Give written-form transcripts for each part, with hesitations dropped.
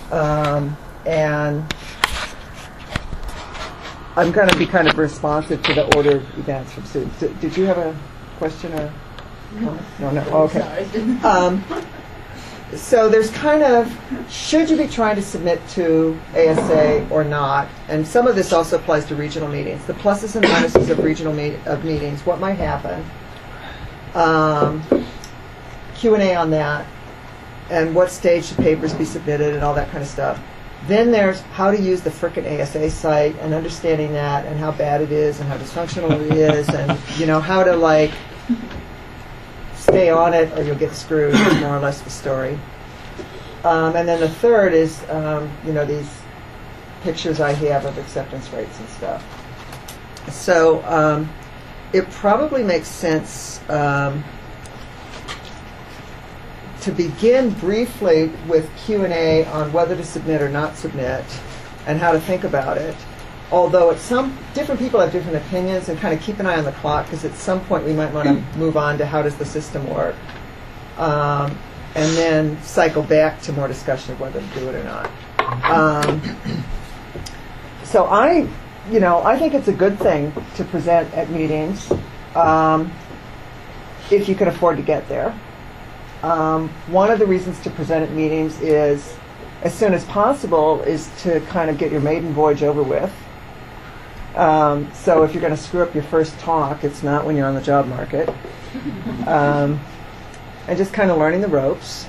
And I'm going to be kind of responsive to the order of events from students. Did you have a question or comment? No. Okay. So there's kind of, should you be trying to submit to ASA or not? And some of this also applies to regional meetings. The pluses and minuses of regional meetings, what might happen, Q&A on that, and what stage should papers be submitted and all that kind of stuff. Then there's how to use the frickin' ASA site and understanding that and how bad it is and how dysfunctional it is and, how to, like, stay on it or you'll get screwed is more or less the story. And then the third is, these pictures I have of acceptance rates and stuff. So it probably makes sense to begin briefly with Q&A on whether to submit or not submit and how to think about it. Although different people have different opinions, and kind of keep an eye on the clock, because at some point we might want to move on to how does the system work, and then cycle back to more discussion of whether to do it or not. So I think it's a good thing to present at meetings if you can afford to get there. One of the reasons to present at meetings is, as soon as possible, is to kind of get your maiden voyage over with. So if you're going to screw up your first talk, it's not when you're on the job market. And just kind of learning the ropes.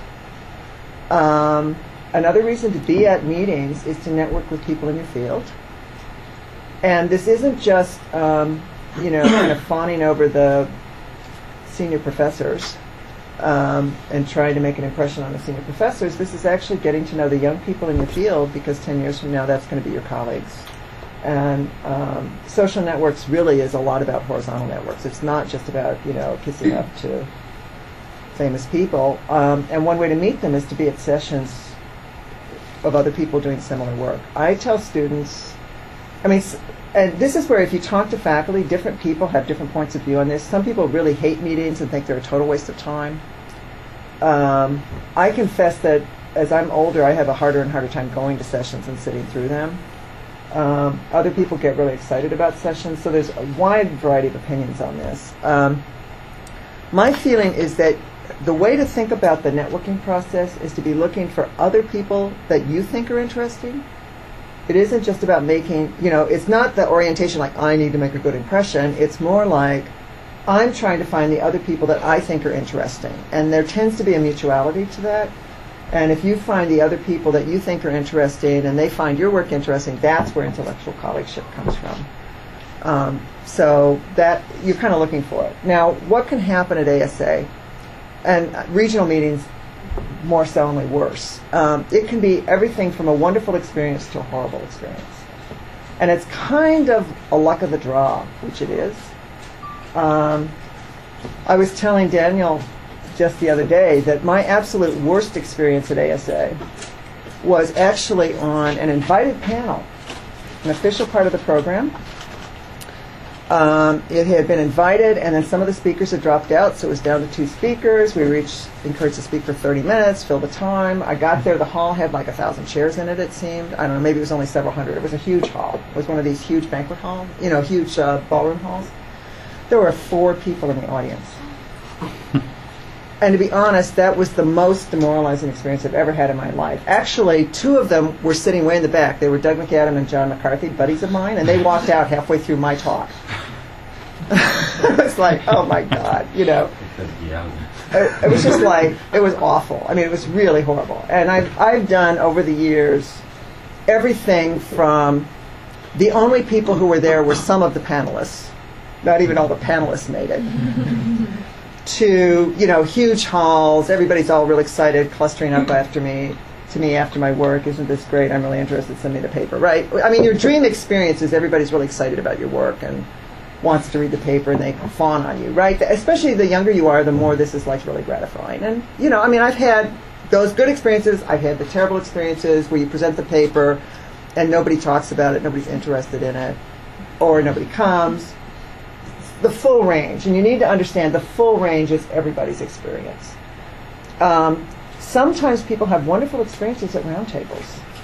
Another reason to be at meetings is to network with people in your field. And this isn't just, kind of fawning over the senior professors and trying to make an impression on the senior professors. This is actually getting to know the young people in your field, because 10 years from now, that's going to be your colleagues. And social networks really is a lot about horizontal networks. It's not just about, kissing up to famous people. And one way to meet them is to be at sessions of other people doing similar work. I tell students, and this is where if you talk to faculty, different people have different points of view on this. Some people really hate meetings and think they're a total waste of time. I confess that as I'm older, I have a harder and harder time going to sessions and sitting through them. Other people get really excited about sessions, so there's a wide variety of opinions on this. My feeling is that the way to think about the networking process is to be looking for other people that you think are interesting. It isn't just about making, it's not the orientation like I need to make a good impression. It's more like I'm trying to find the other people that I think are interesting. And there tends to be a mutuality to that. And if you find the other people that you think are interesting and they find your work interesting, that's where intellectual colleagueship comes from. So that you're kind of looking for it. Now, what can happen at ASA? And regional meetings, more so, only worse. It can be everything from a wonderful experience to a horrible experience. And it's kind of a luck of the draw, which it is. I was telling Daniel just the other day that my absolute worst experience at ASA was actually on an invited panel, an official part of the program. It had been invited, and then some of the speakers had dropped out, so it was down to 2 speakers. We encouraged to speak for 30 minutes, fill the time. I got there, the hall had like 1,000 chairs in it, it seemed. I don't know, maybe it was only several hundred. It was a huge hall. It was one of these huge banquet halls, huge ballroom halls. There were 4 people in the audience. And to be honest, that was the most demoralizing experience I've ever had in my life. Actually, 2 of them were sitting way in the back. They were Doug McAdam and John McCarthy, buddies of mine, and they walked out halfway through my talk. It's like, oh my God, It was just like, it was awful. It was really horrible. And I've done over the years everything from the only people who were there were some of the panelists. Not even all the panelists made it. To, huge halls, everybody's all real excited, clustering up to me after my work. Isn't this great? I'm really interested. Send me the paper, right? Your dream experience is everybody's really excited about your work and wants to read the paper, and they fawn on you, right? Especially the younger you are, the more this is like really gratifying. And, I've had those good experiences. I've had the terrible experiences where you present the paper and nobody talks about it, nobody's interested in it, or nobody comes. The full range, and you need to understand the full range is everybody's experience. Sometimes people have wonderful experiences at roundtables.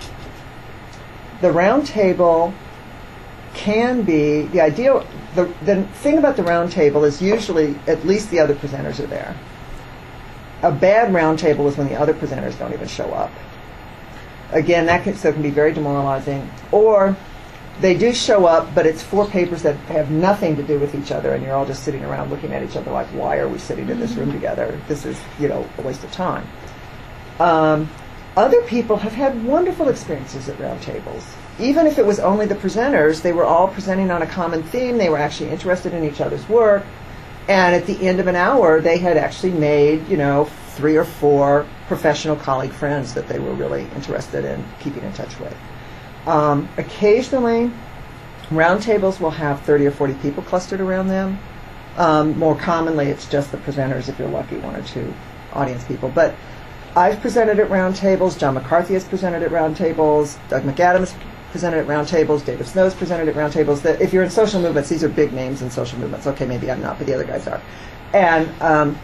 the round table can be the ideal. The thing about the round table is usually at least the other presenters are there. A bad round table is when the other presenters don't even show up. Again, that can be very demoralizing. Or they do show up, but it's 4 papers that have nothing to do with each other, and you're all just sitting around looking at each other like, why are we sitting in this room together? This is, a waste of time. Other people have had wonderful experiences at round tables. Even if it was only the presenters, they were all presenting on a common theme. They were actually interested in each other's work. And at the end of an hour, they had actually made, 3 or 4 professional colleague friends that they were really interested in keeping in touch with. Occasionally, roundtables will have 30 or 40 people clustered around them. More commonly, it's just the presenters, if you're lucky, 1 or 2 audience people. But I've presented at roundtables. John McCarthy has presented at roundtables. Doug McAdams presented at roundtables. David Snow's presented at roundtables. If you're in social movements, these are big names in social movements. Okay, maybe I'm not, but the other guys are. And,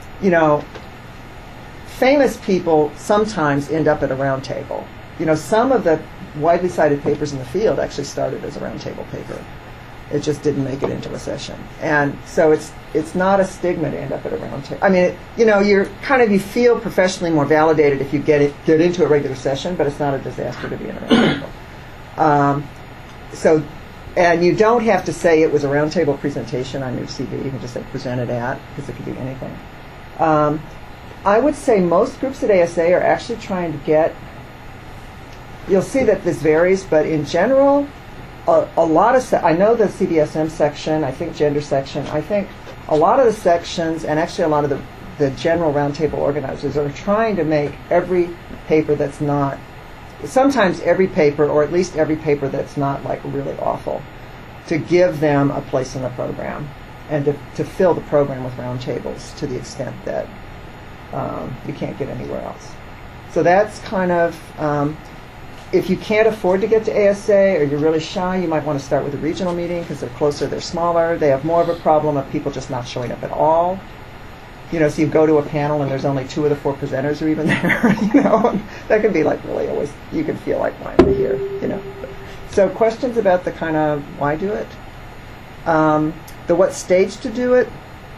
famous people sometimes end up at a round table. Some of the widely cited papers in the field actually started as a round table paper. It just didn't make it into a session. And so it's not a stigma to end up at a round table. I mean, you feel professionally more validated if you get into a regular session, but it's not a disaster to be in a round table. And you don't have to say it was a round table presentation on your CV. You can just say presented at, because it could be anything. I would say most groups at ASA are actually trying to get, you'll see that this varies, but in general, a lot of, I know the CDSM section, I think gender section, I think a lot of the sections, and actually a lot of the general roundtable organizers are trying to make every paper that's not, sometimes every paper, or at least every paper that's not like really awful, to give them a place in the program and to fill the program with roundtables to the extent that you can't get anywhere else. So that's kind of, if you can't afford to get to ASA or you're really shy, you might want to start with a regional meeting because they're closer, they're smaller. They have more of a problem of people just not showing up at all. So you go to a panel and there's only 2 of the 4 presenters are even there. That can be like really always, you can feel like, why am I here? So questions about the kind of why do it? The what stage to do it?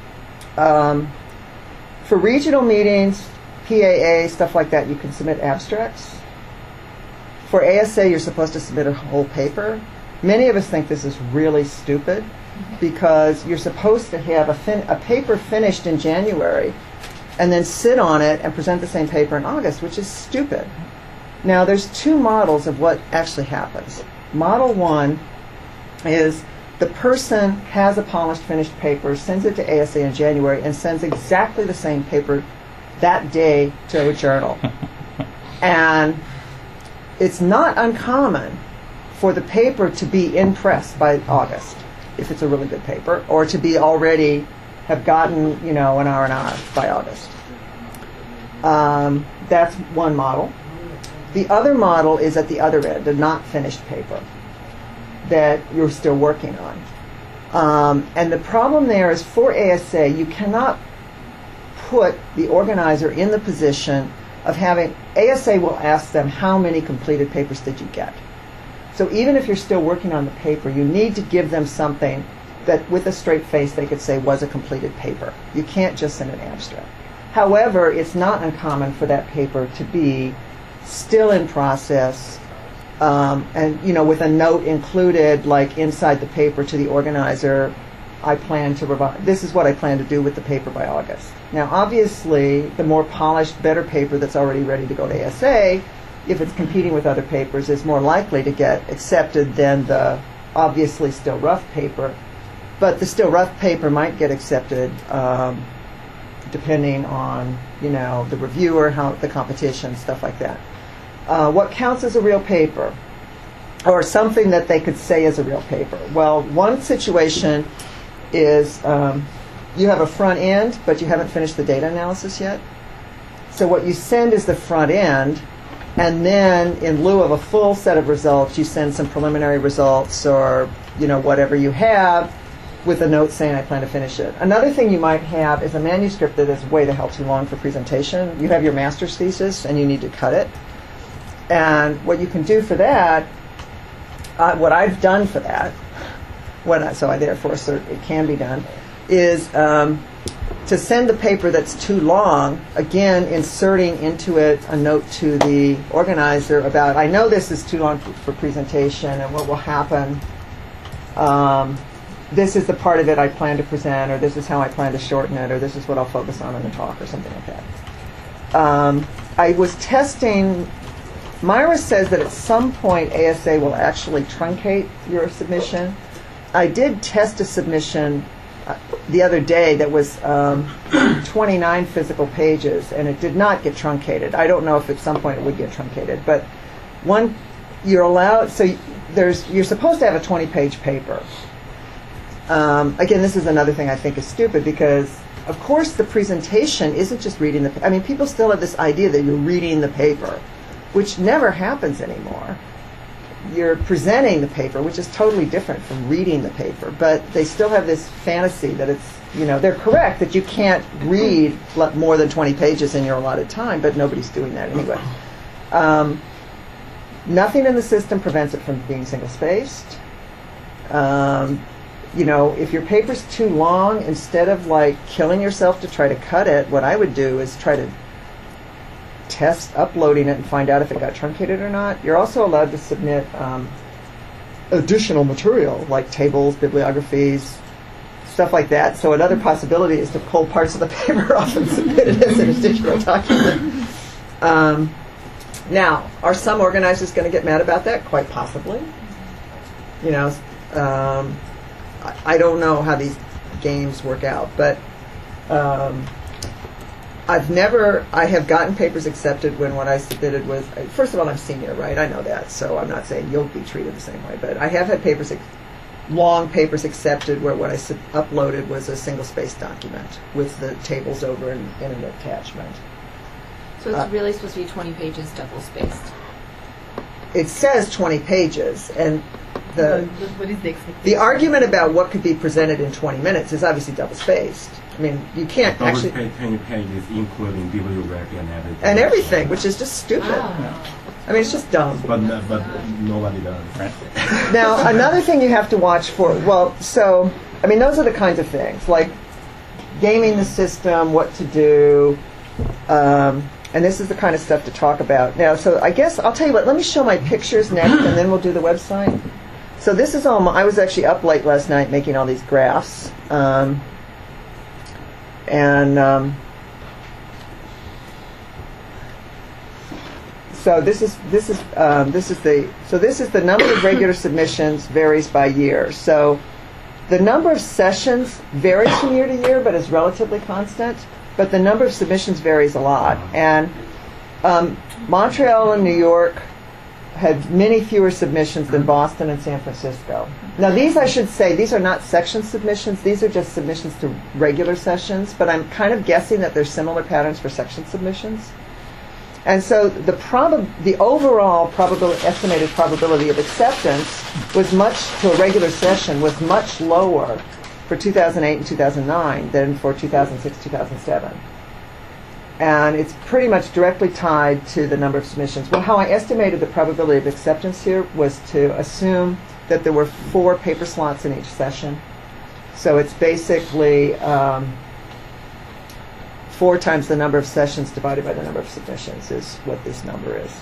For regional meetings, PAA, stuff like that, you can submit abstracts. For ASA, you're supposed to submit a whole paper. Many of us think this is really stupid because you're supposed to have a paper finished in January and then sit on it and present the same paper in August, which is stupid. Now, there's 2 models of what actually happens. Model 1 is the person has a polished, finished paper, sends it to ASA in January, and sends exactly the same paper that day to a journal. And it's not uncommon for the paper to be in press by August, if it's a really good paper, or to be already have gotten, an R&R by August. That's one model. The other model is at the other end, a not finished paper that you're still working on. And the problem there is for ASA, you cannot put the organizer in the position of having, ASA will ask them how many completed papers did you get. So even if you're still working on the paper, you need to give them something that with a straight face they could say was a completed paper. You can't just send an abstract. However, it's not uncommon for that paper to be still in process, and with a note included, like inside the paper to the organizer, I plan to revise. This is what I plan to do with the paper by August. Now, obviously, the more polished, better paper that's already ready to go to ASA, if it's competing with other papers, is more likely to get accepted than the obviously still rough paper. But the still rough paper might get accepted depending on, the reviewer, how the competition, stuff like that. What counts as a real paper, or something that they could say is a real paper? Well, one situation is you have a front end, but you haven't finished the data analysis yet. So what you send is the front end, and then in lieu of a full set of results, you send some preliminary results or whatever you have with a note saying I plan to finish it. Another thing you might have is a manuscript that is way to help too long for presentation. You have your master's thesis and you need to cut it. And what you can do for that what I've done for that, so I therefore assert it can be done, is to send the paper that's too long, again, inserting into it a note to the organizer about, I know this is too long for presentation, and what will happen. This is the part of it I plan to present, or this is how I plan to shorten it, or this is what I'll focus on in the talk, or something like that. I was testing. Myra says that at some point ASA will actually truncate your submission. I did test a submission the other day that was 29 physical pages, and it did not get truncated. I don't know if at some point it would get truncated, but you're allowed. So you're supposed to have a 20-page paper. Again, this is another thing I think is stupid, because of course the presentation isn't just reading the. I mean, people still have this idea that you're reading the paper, which never happens anymore. You're presenting the paper, which is totally different from reading the paper, but they still have this fantasy that it's, they're correct that you can't read more than 20 pages in your allotted time, but nobody's doing that anyway. Nothing in the system prevents it from being single-spaced. If your paper's too long, instead of killing yourself to try to cut it, what I would do is try to test uploading it and find out if it got truncated or not. You're also allowed to submit additional material like tables, bibliographies, stuff like that. So another possibility is to pull parts of the paper off and submit it as an additional document. Now, are some organizers going to get mad about that? Quite possibly. I don't know how these games work out, but I have gotten papers accepted when what I submitted was, first of all, I'm senior, right? I know that, so I'm not saying you'll be treated the same way, but I have had long papers accepted where what I uploaded was a single-spaced document with the tables over in an attachment. So it's really supposed to be 20 pages double-spaced? It says 20 pages, and what is the argument about what could be presented in 20 minutes is obviously double-spaced. I mean, you can't actually... 20 pages, including bibliography and everything. And everything, which is just stupid. Oh. I mean, it's just dumb. But nobody does. Right? Now, another thing you have to watch for, those are the kinds of things, like gaming the system, what to do, and this is the kind of stuff to talk about. Now, so I guess, I'll tell you what, let me show my pictures next, and then we'll do the website. So this is all, I was actually up late last night making all these graphs. So this is the number of regular submissions varies by year. So the number of sessions varies from year to year, but is relatively constant. But the number of submissions varies a lot. And Montreal and New York had many fewer submissions than Boston and San Francisco. Now these, I should say, these are not section submissions. These are just submissions to regular sessions, but I'm kind of guessing that there's similar patterns for section submissions. And so the overall estimated probability of acceptance to a regular session was much lower for 2008 and 2009 than for 2006, 2007. And it's pretty much directly tied to the number of submissions. Well, how I estimated the probability of acceptance here was to assume that there were 4 paper slots in each session. So it's basically 4 times the number of sessions divided by the number of submissions is what this number is.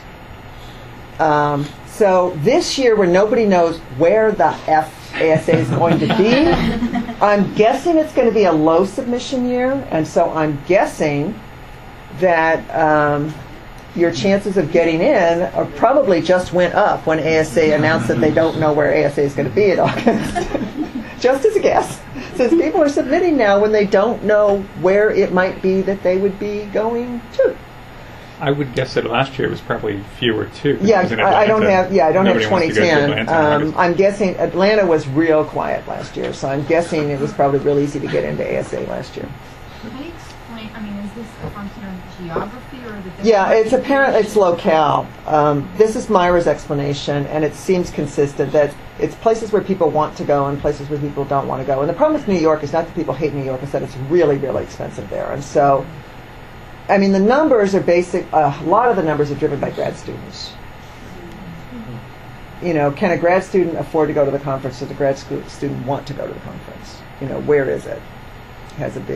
So this year, where nobody knows where the ASA is going to be, I'm guessing it's going to be a low submission year, and so I'm guessing that your chances of getting in probably just went up when ASA announced that they don't know where ASA is going to be in August. Just as a guess. Since people are submitting now when they don't know where it might be that they would be going to. I would guess that last year it was probably fewer too. Yeah, I don't have 2010. I'm guessing Atlanta was real quiet last year, so I'm guessing it was probably real easy to get into ASA last year. Can you explain, is this a function of geography or the... Yeah, it's locale. This is Myra's explanation, and it seems consistent that it's places where people want to go and places where people don't want to go. And the problem with New York is not that people hate New York, it's that it's really, really expensive there. And so, the numbers are basic. A lot of the numbers are driven by grad students. can a grad student afford to go to the conference? Does a grad student want to go to the conference? Where is it? Has a big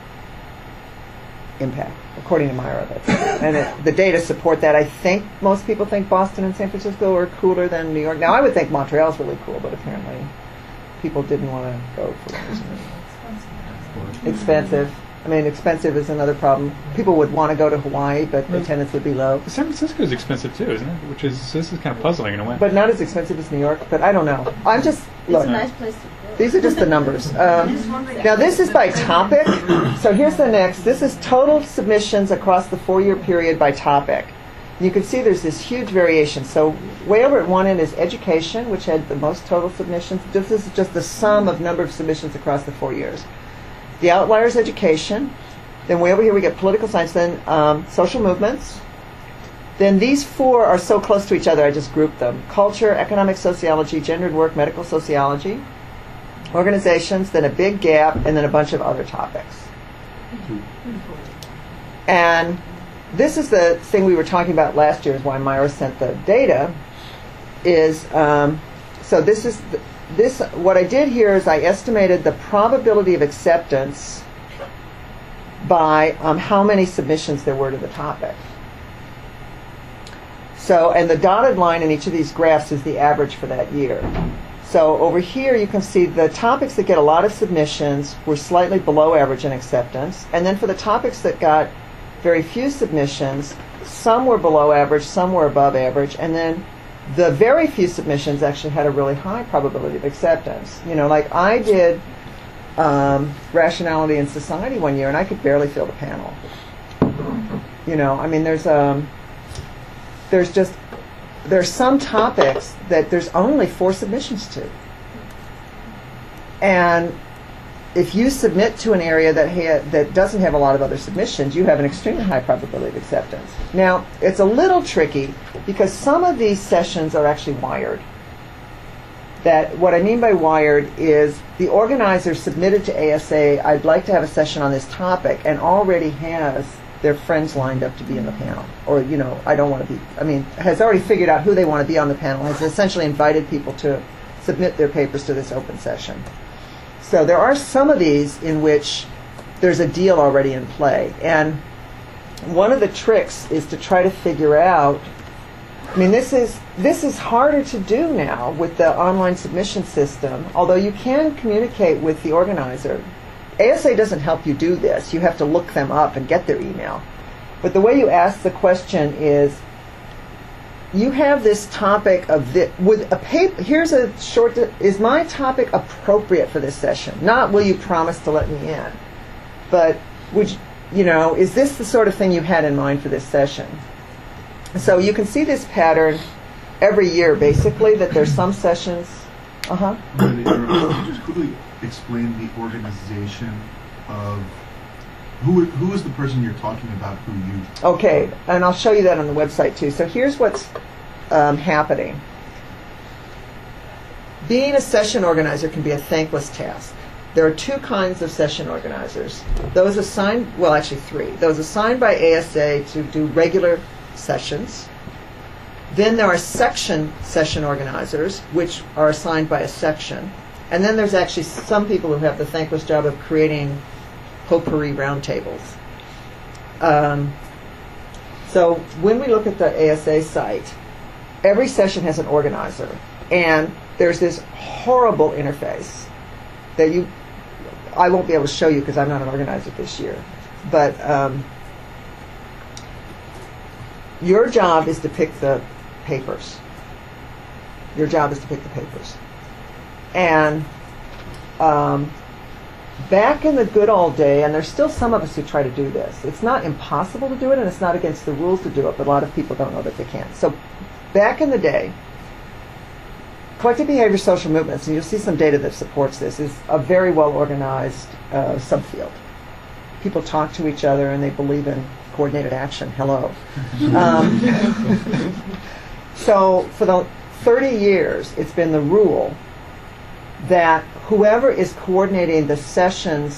impact, according to Myra. And the data support that. I think most people think Boston and San Francisco are cooler than New York. Now, I would think Montreal's really cool, but apparently people didn't want to go for that reason. Expensive. I mean, expensive is another problem. People would want to go to Hawaii, but attendance would be low. San Francisco is expensive too, isn't it? This is kind of puzzling in a way. But not as expensive as New York. But I don't know. I'm just look. It's a nice place to go. These are just the numbers. Now this is by topic. So here's the next. This is total submissions across the 4-year period by topic. You can see there's this huge variation. So way over at one end is education, which had the most total submissions. This is just the sum of number of submissions across the 4 years. The outlier is education. Then way over here we get political science. Then social movements. Then these 4 are so close to each other, I just grouped them. Culture, economic sociology, gendered work, medical sociology, organizations, then a big gap, and then a bunch of other topics. And this is the thing we were talking about last year, is why Myra sent the data, is, so this is, what I did here is I estimated the probability of acceptance by how many submissions there were to the topic. So, and the dotted line in each of these graphs is the average for that year. So over here you can see the topics that get a lot of submissions were slightly below average in acceptance. And then for the topics that got very few submissions, some were below average, some were above average. And then the very few submissions actually had a really high probability of acceptance. Like I did rationality and society one year, and I could barely fill the panel. I mean, there's some topics that there's only 4 submissions to. And if you submit to an area that doesn't have a lot of other submissions, you have an extremely high probability of acceptance. Now, it's a little tricky because some of these sessions are actually wired. What I mean by wired is the organizer submitted to ASA, I'd like to have a session on this topic, and already has their friends lined up to be in the panel. Or, I don't want to be, has already figured out who they want to be on the panel, has essentially invited people to submit their papers to this open session. So there are some of these in which there's a deal already in play. And one of the tricks is to try to figure out, this is harder to do now with the online submission system, although you can communicate with the organizer. ASA doesn't help you do this. You have to look them up and get their email. But the way you ask the question is, you have this topic of this, with a paper, here's a short, is my topic appropriate for this session? Not will you promise to let me in, but is this the sort of thing you had in mind for this session? So you can see this pattern every year, basically, that there's some sessions. Could you just quickly explain the organization of who is the person you're talking about who you... Okay, and I'll show you that on the website too. So here's what's happening. Being a session organizer can be a thankless task. There are 2 kinds of session organizers. Those assigned, well, actually 3. Those assigned by ASA to do regular sessions. Then there are section session organizers, which are assigned by a section. And then there's actually some people who have the thankless job of creating potpourri roundtables. So when we look at the ASA site, every session has an organizer. And there's this horrible interface that I won't be able to show you because I'm not an organizer this year. But your job is to pick the papers. Your job is to pick the papers. And back in the good old day, and there's still some of us who try to do this, it's not impossible to do it, and it's not against the rules to do it, but a lot of people don't know that they can. So back in the day, collective behavior social movements, and you'll see some data that supports this, is a very well-organized subfield. People talk to each other, and they believe in coordinated action. Hello. So for the 30 years, it's been the rule that whoever is coordinating the section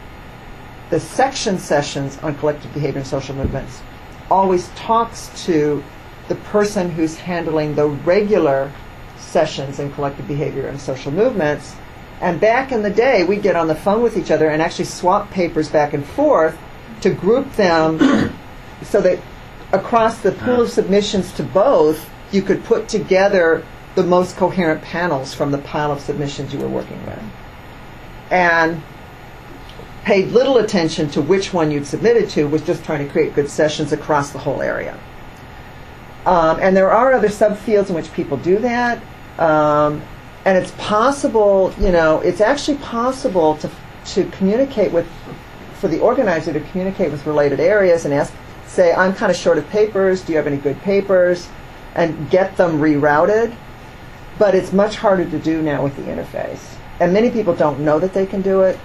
sessions on collective behavior and social movements always talks to the person who's handling the regular sessions in collective behavior and social movements. And back in the day, we'd get on the phone with each other and actually swap papers back and forth to group them so that across the pool of submissions to both, you could put together the most coherent panels from the pile of submissions you were working with. And paid little attention to which one you'd submitted to, was just trying to create good sessions across the whole area. And there are other subfields in which people do that. And it's possible, it's actually possible to communicate with, for the organizer to communicate with related areas and say, I'm kind of short of papers, do you have any good papers? And get them rerouted. But it's much harder to do now with the interface. And many people don't know that they can do it.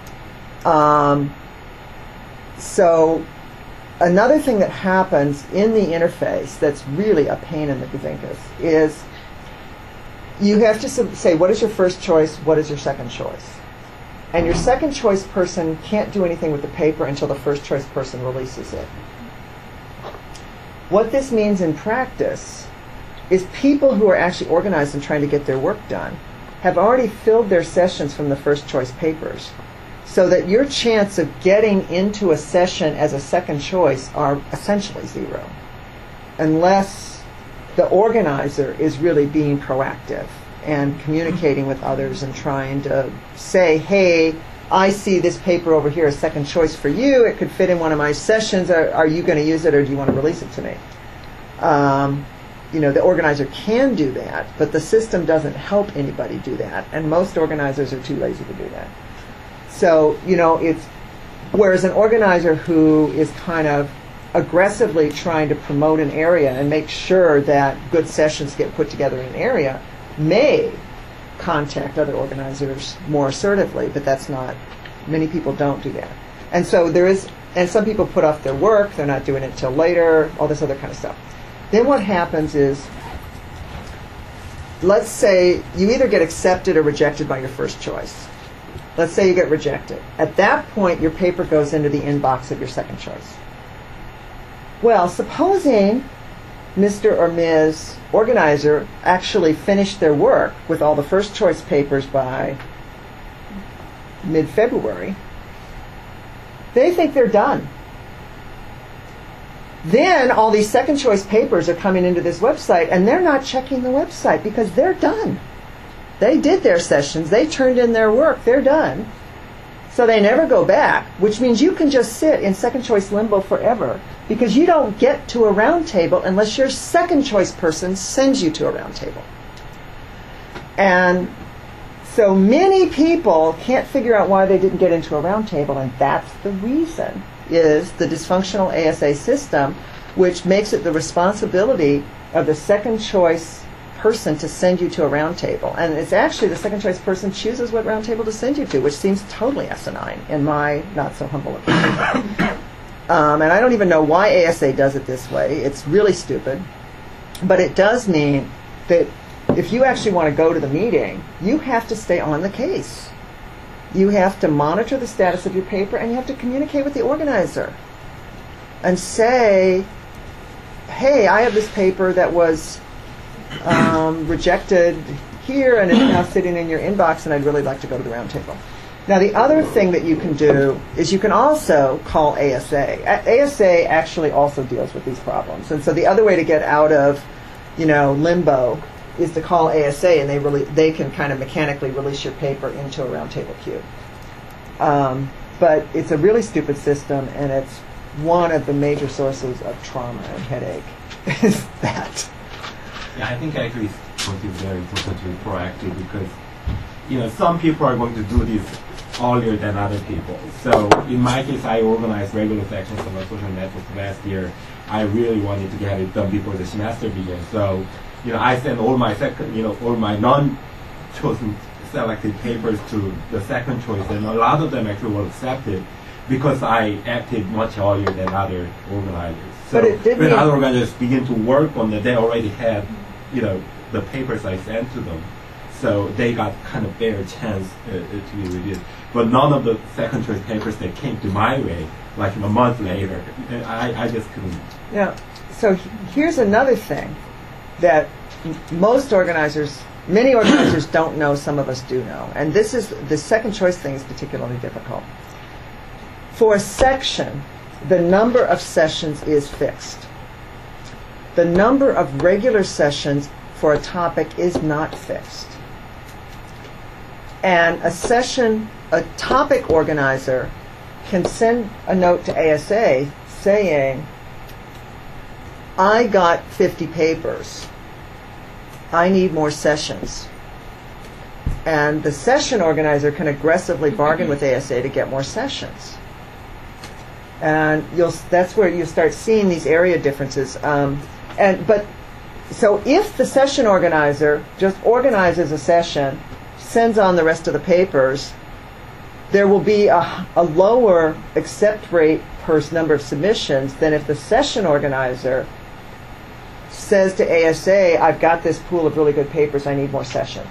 So another thing that happens in the interface that's really a pain in the gazinkas is you have to say, what is your first choice, what is your second choice? And your second choice person can't do anything with the paper until the first choice person releases it. What this means in practice is people who are actually organized and trying to get their work done have already filled their sessions from the first choice papers, so that your chance of getting into a session as a second choice are essentially zero, unless the organizer is really being proactive and communicating with others and trying to say, hey, I see this paper over here as second choice for you. It could fit in one of my sessions. Are you going to use it, or do you want to release it to me? The organizer can do that, but the system doesn't help anybody do that, and most organizers are too lazy to do that. So, it's, whereas an organizer who is kind of aggressively trying to promote an area and make sure that good sessions get put together in an area may contact other organizers more assertively, but that's not, many people don't do that. And so and some people put off their work, they're not doing it till later, all this other kind of stuff. Then what happens is, let's say you either get accepted or rejected by your first choice. Let's say you get rejected. At that point, your paper goes into the inbox of your second choice. Well, supposing Mr. or Ms. Organizer actually finished their work with all the first choice papers by mid-February, they think they're done. Then all these second choice papers are coming into this website, and they're not checking the website because they're done. They did their sessions, they turned in their work, they're done. So they never go back, which means you can just sit in second choice limbo forever, because you don't get to a round table unless your second choice person sends you to a round table. And so many people can't figure out why they didn't get into a round table, and that's the reason, is the dysfunctional ASA system, which makes it the responsibility of the second choice person to send you to a round table. And it's actually the second choice person chooses what round table to send you to, which seems totally asinine in my not so humble opinion. And I don't even know why ASA does it this way. It's really stupid. But it does mean that if you actually want to go to the meeting, you have to stay on the case. You have to monitor the status of your paper, and you have to communicate with the organizer and say, hey, I have this paper that was rejected here and it's now sitting in your inbox, and I'd really like to go to the round table. Now, the other thing that you can do is you can also call ASA. ASA actually also deals with these problems. And so the other way to get out of, limbo is to call ASA, and they can kind of mechanically release your paper into a round table queue. But it's a really stupid system, and it's one of the major sources of trauma and headache, is that. Yeah, I think actually it's going to be very important to be proactive, because some people are going to do this earlier than other people. So in my case, I organized regular sections of my social network last year. I really wanted to get it done before the semester began. So I sent all my all my non-chosen selected papers to the second choice, and a lot of them actually were accepted because I acted much earlier than other organizers. So when other organizers begin to work on it, they already had, the papers I sent to them. So they got kind of better chance to be reviewed. But none of the second choice papers that came to my way, like a month later, I just couldn't. Yeah. So here's another thing that most organizers, many organizers don't know, some of us do know. And this is, the second choice thing is particularly difficult. For a section, the number of sessions is fixed. The number of regular sessions for a topic is not fixed. And a topic organizer can send a note to ASA saying, I got 50 papers. I need more sessions. And the session organizer can aggressively bargain with ASA to get more sessions. And that's where you start seeing these area differences. So if the session organizer just organizes a session, sends on the rest of the papers, there will be a lower accept rate per number of submissions than if the session organizer says to ASA, I've got this pool of really good papers, I need more sessions.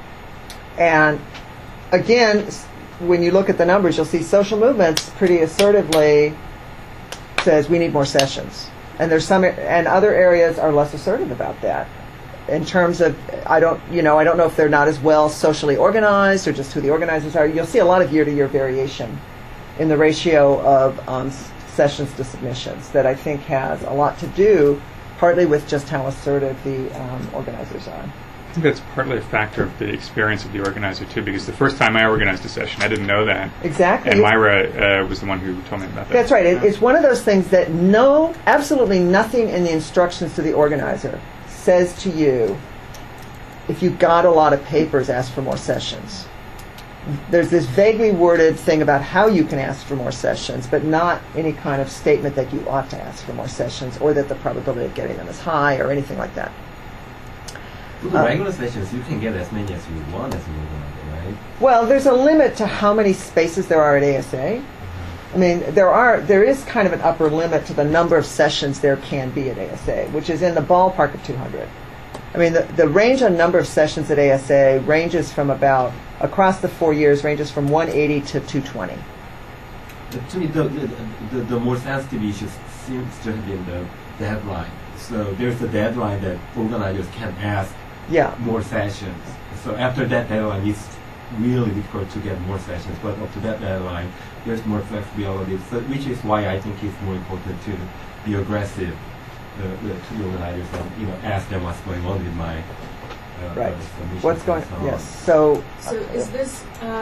And again, when you look at the numbers, you'll see Social Movements pretty assertively says we need more sessions. And there's and other areas are less assertive about that. In terms of, I don't know if they're not as well socially organized or just who the organizers are. You'll see a lot of year-to-year variation in the ratio of sessions to submissions that I think has a lot to do partly with just how assertive the organizers are. I think that's partly a factor of the experience of the organizer, too, because the first time I organized a session, I didn't know that. Exactly. And Myra was the one who told me about that. That's right. It's one of those things that absolutely nothing in the instructions to the organizer says to you, if you got a lot of papers, ask for more sessions. There's this vaguely worded thing about how you can ask for more sessions, but not any kind of statement that you ought to ask for more sessions or that the probability of getting them is high or anything like that. For the regular sessions, you can get as many as you want as an organizer, right? Well, there's a limit to how many spaces there are at ASA. I mean, there is kind of an upper limit to the number of sessions there can be at ASA, which is in the ballpark of 200. I mean, the range on number of sessions at ASA ranges from about, across the 4 years, ranges from 180 to 220. To me, the more sensitive issue seems to have been the deadline. So there's a deadline that organizers can ask more sessions. So after that deadline, it's really difficult to get more sessions. But up to that deadline, there's more flexibility. So, which is why I think it's more important to be aggressive to the organizers and ask them what's going on with my submissions. What's going? And so on. Yes. So is this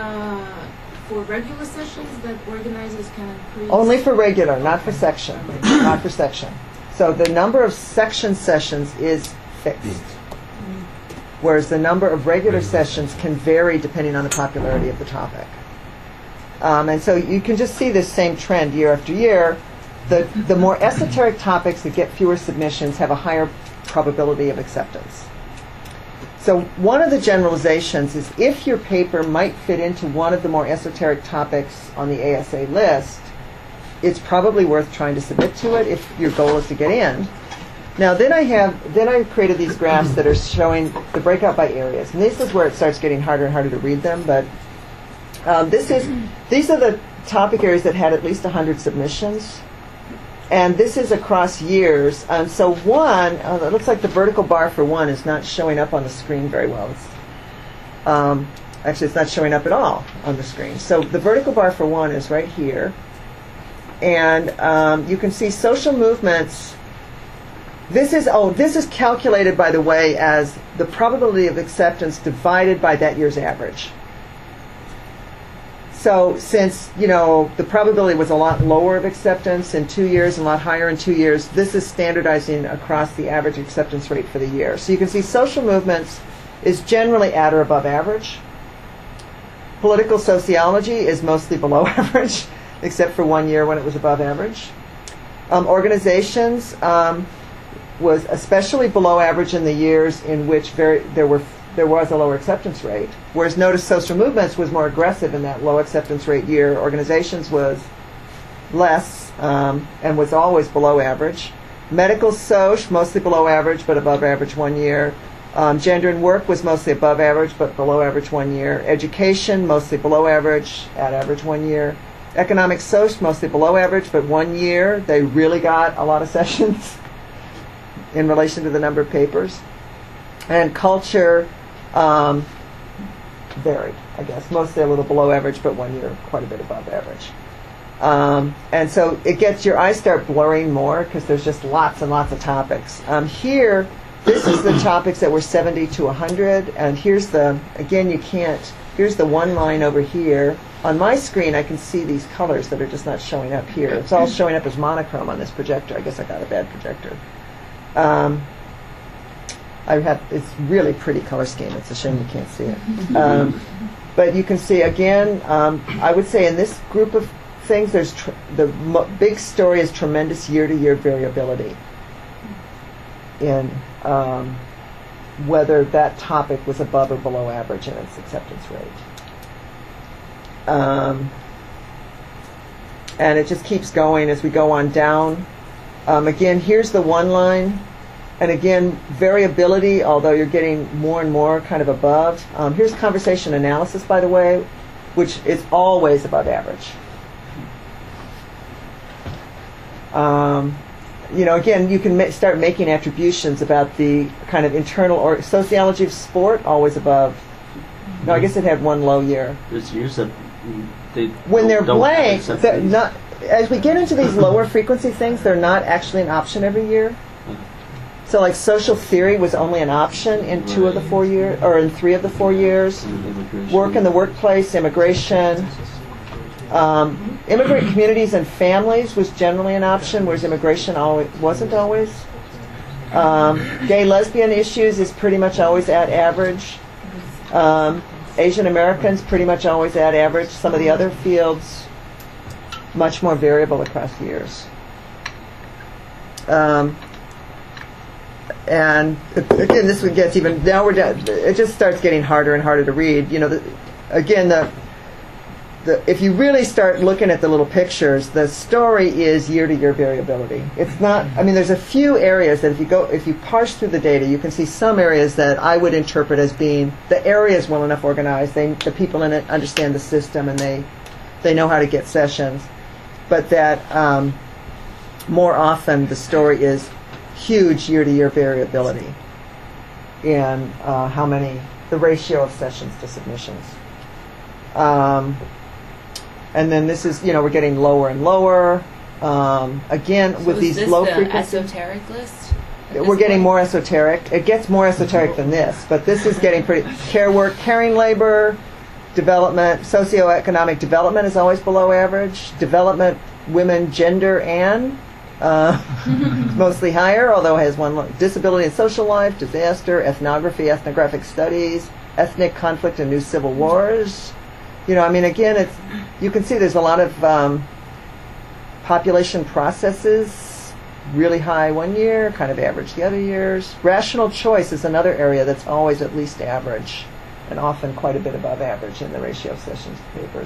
for regular sessions that organizers can increase? Only for regular, not for section. Not for section. So the number of section sessions is fixed, whereas the number of regular sessions can vary depending on the popularity of the topic. And so you can just see this same trend year after year. The more esoteric topics that get fewer submissions have a higher probability of acceptance. So one of the generalizations is if your paper might fit into one of the more esoteric topics on the ASA list, it's probably worth trying to submit to it if your goal is to get in. Now then I created these graphs that are showing the breakout by areas, and this is where it starts getting harder and harder to read them. But these are the topic areas that had at least 100 submissions, and this is across years. So one, it looks like the vertical bar for one is not showing up on the screen very well. Actually, it's not showing up at all on the screen. So the vertical bar for one is right here. And you can see Social Movements. This is calculated, by the way, as the probability of acceptance divided by that year's average. So since, the probability was a lot lower of acceptance in 2 years and a lot higher in 2 years, this is standardizing across the average acceptance rate for the year. So you can see Social Movements is generally at or above average. Political sociology is mostly below average, except for 1 year when it was above average. Organizations was especially below average in the years in which there was a lower acceptance rate. Whereas notice Social Movements was more aggressive in that low acceptance rate year. Organizations was less and was always below average. Medical Soc, mostly below average but above average 1 year. Gender and Work was mostly above average but below average 1 year. Education, mostly below average, at average 1 year. Economic Soc, mostly below average, but 1 year they really got a lot of sessions in relation to the number of papers. And culture varied, I guess. Mostly a little below average, but one year quite a bit above average. And so it gets, your eyes start blurring more because there's just lots and lots of topics. Here, this is the topics that were 70 to 100, and here's the, again, you can't, here's the one line over here. On my screen, I can see these colors that are just not showing up here. It's all showing up as monochrome on this projector. I guess I got a bad projector. It's really pretty color scheme. It's a shame you can't see it. But you can see, again, I would say in this group of things, there's big story is tremendous year-to-year variability in whether that topic was above or below average in its acceptance rate. And it just keeps going as we go on down. Again, here's the one line. And again, variability, although you're getting more and more kind of above. Here's conversation analysis, by the way, which is always above average. Again, you can start making attributions about the kind of internal or sociology of sport, always above. No, I guess it had one low year. There's years that when they're blank, they're not. As we get into these lower frequency things, they're not actually an option every year. So, like social theory was only an option in 2 of the 4 years, or in 3 of the 4 years. Work in the workplace, immigration. Immigrant communities and families was generally an option, whereas immigration wasn't always. Gay lesbian issues is pretty much always at average. Asian Americans pretty much always at average. Some of the other fields much more variable across years. And again, this one gets even, now we're down, it just starts getting harder and harder to read. If you really start looking at the little pictures, the story is year-to-year variability. It's not, there's a few areas that if you parse through the data, you can see some areas that I would interpret as being, the area is well enough organized, the people in it understand the system, and they know how to get sessions. But that more often the story is huge year-to-year variability in the ratio of sessions to submissions. And then this is, we're getting lower and lower. Again, So with these low frequency. Esoteric list? We're getting more esoteric. It gets more esoteric than this, but this is getting pretty. Care work, caring labor, development, socioeconomic development is always below average. Development, women, gender, and mostly higher, although it has one. Disability and social life, disaster, ethnography, ethnographic studies, ethnic conflict and new civil wars. Again, you can see there's a lot of population processes, really high one year, kind of average the other years. Rational choice is another area that's always at least average, and often quite a bit above average in the ratio of sessions to papers.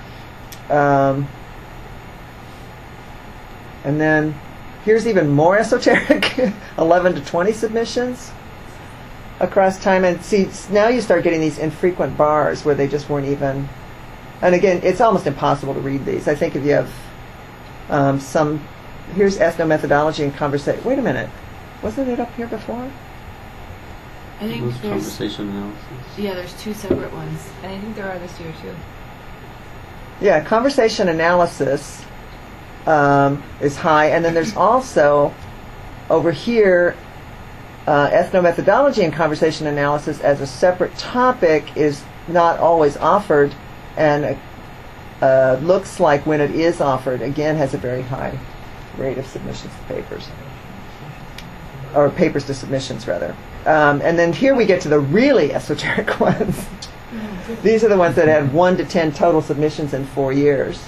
And then here's even more esoteric, 11 to 20 submissions across time. And see, now you start getting these infrequent bars where they just weren't even. And again, it's almost impossible to read these. I think if you have here's ethnomethodology and conversation. Wait a minute. Wasn't it up here before? I think Those there's conversation analysis. Yeah, there's 2 separate ones, and I think there are this year too. Yeah, conversation analysis is high, and then there's also over here ethnomethodology and conversation analysis as a separate topic is not always offered, and looks like when it is offered, again, has a very high rate of submissions to papers, or papers to submissions rather. And then here we get to the really esoteric ones. These are the ones that had 1 to 10 total submissions in 4 years.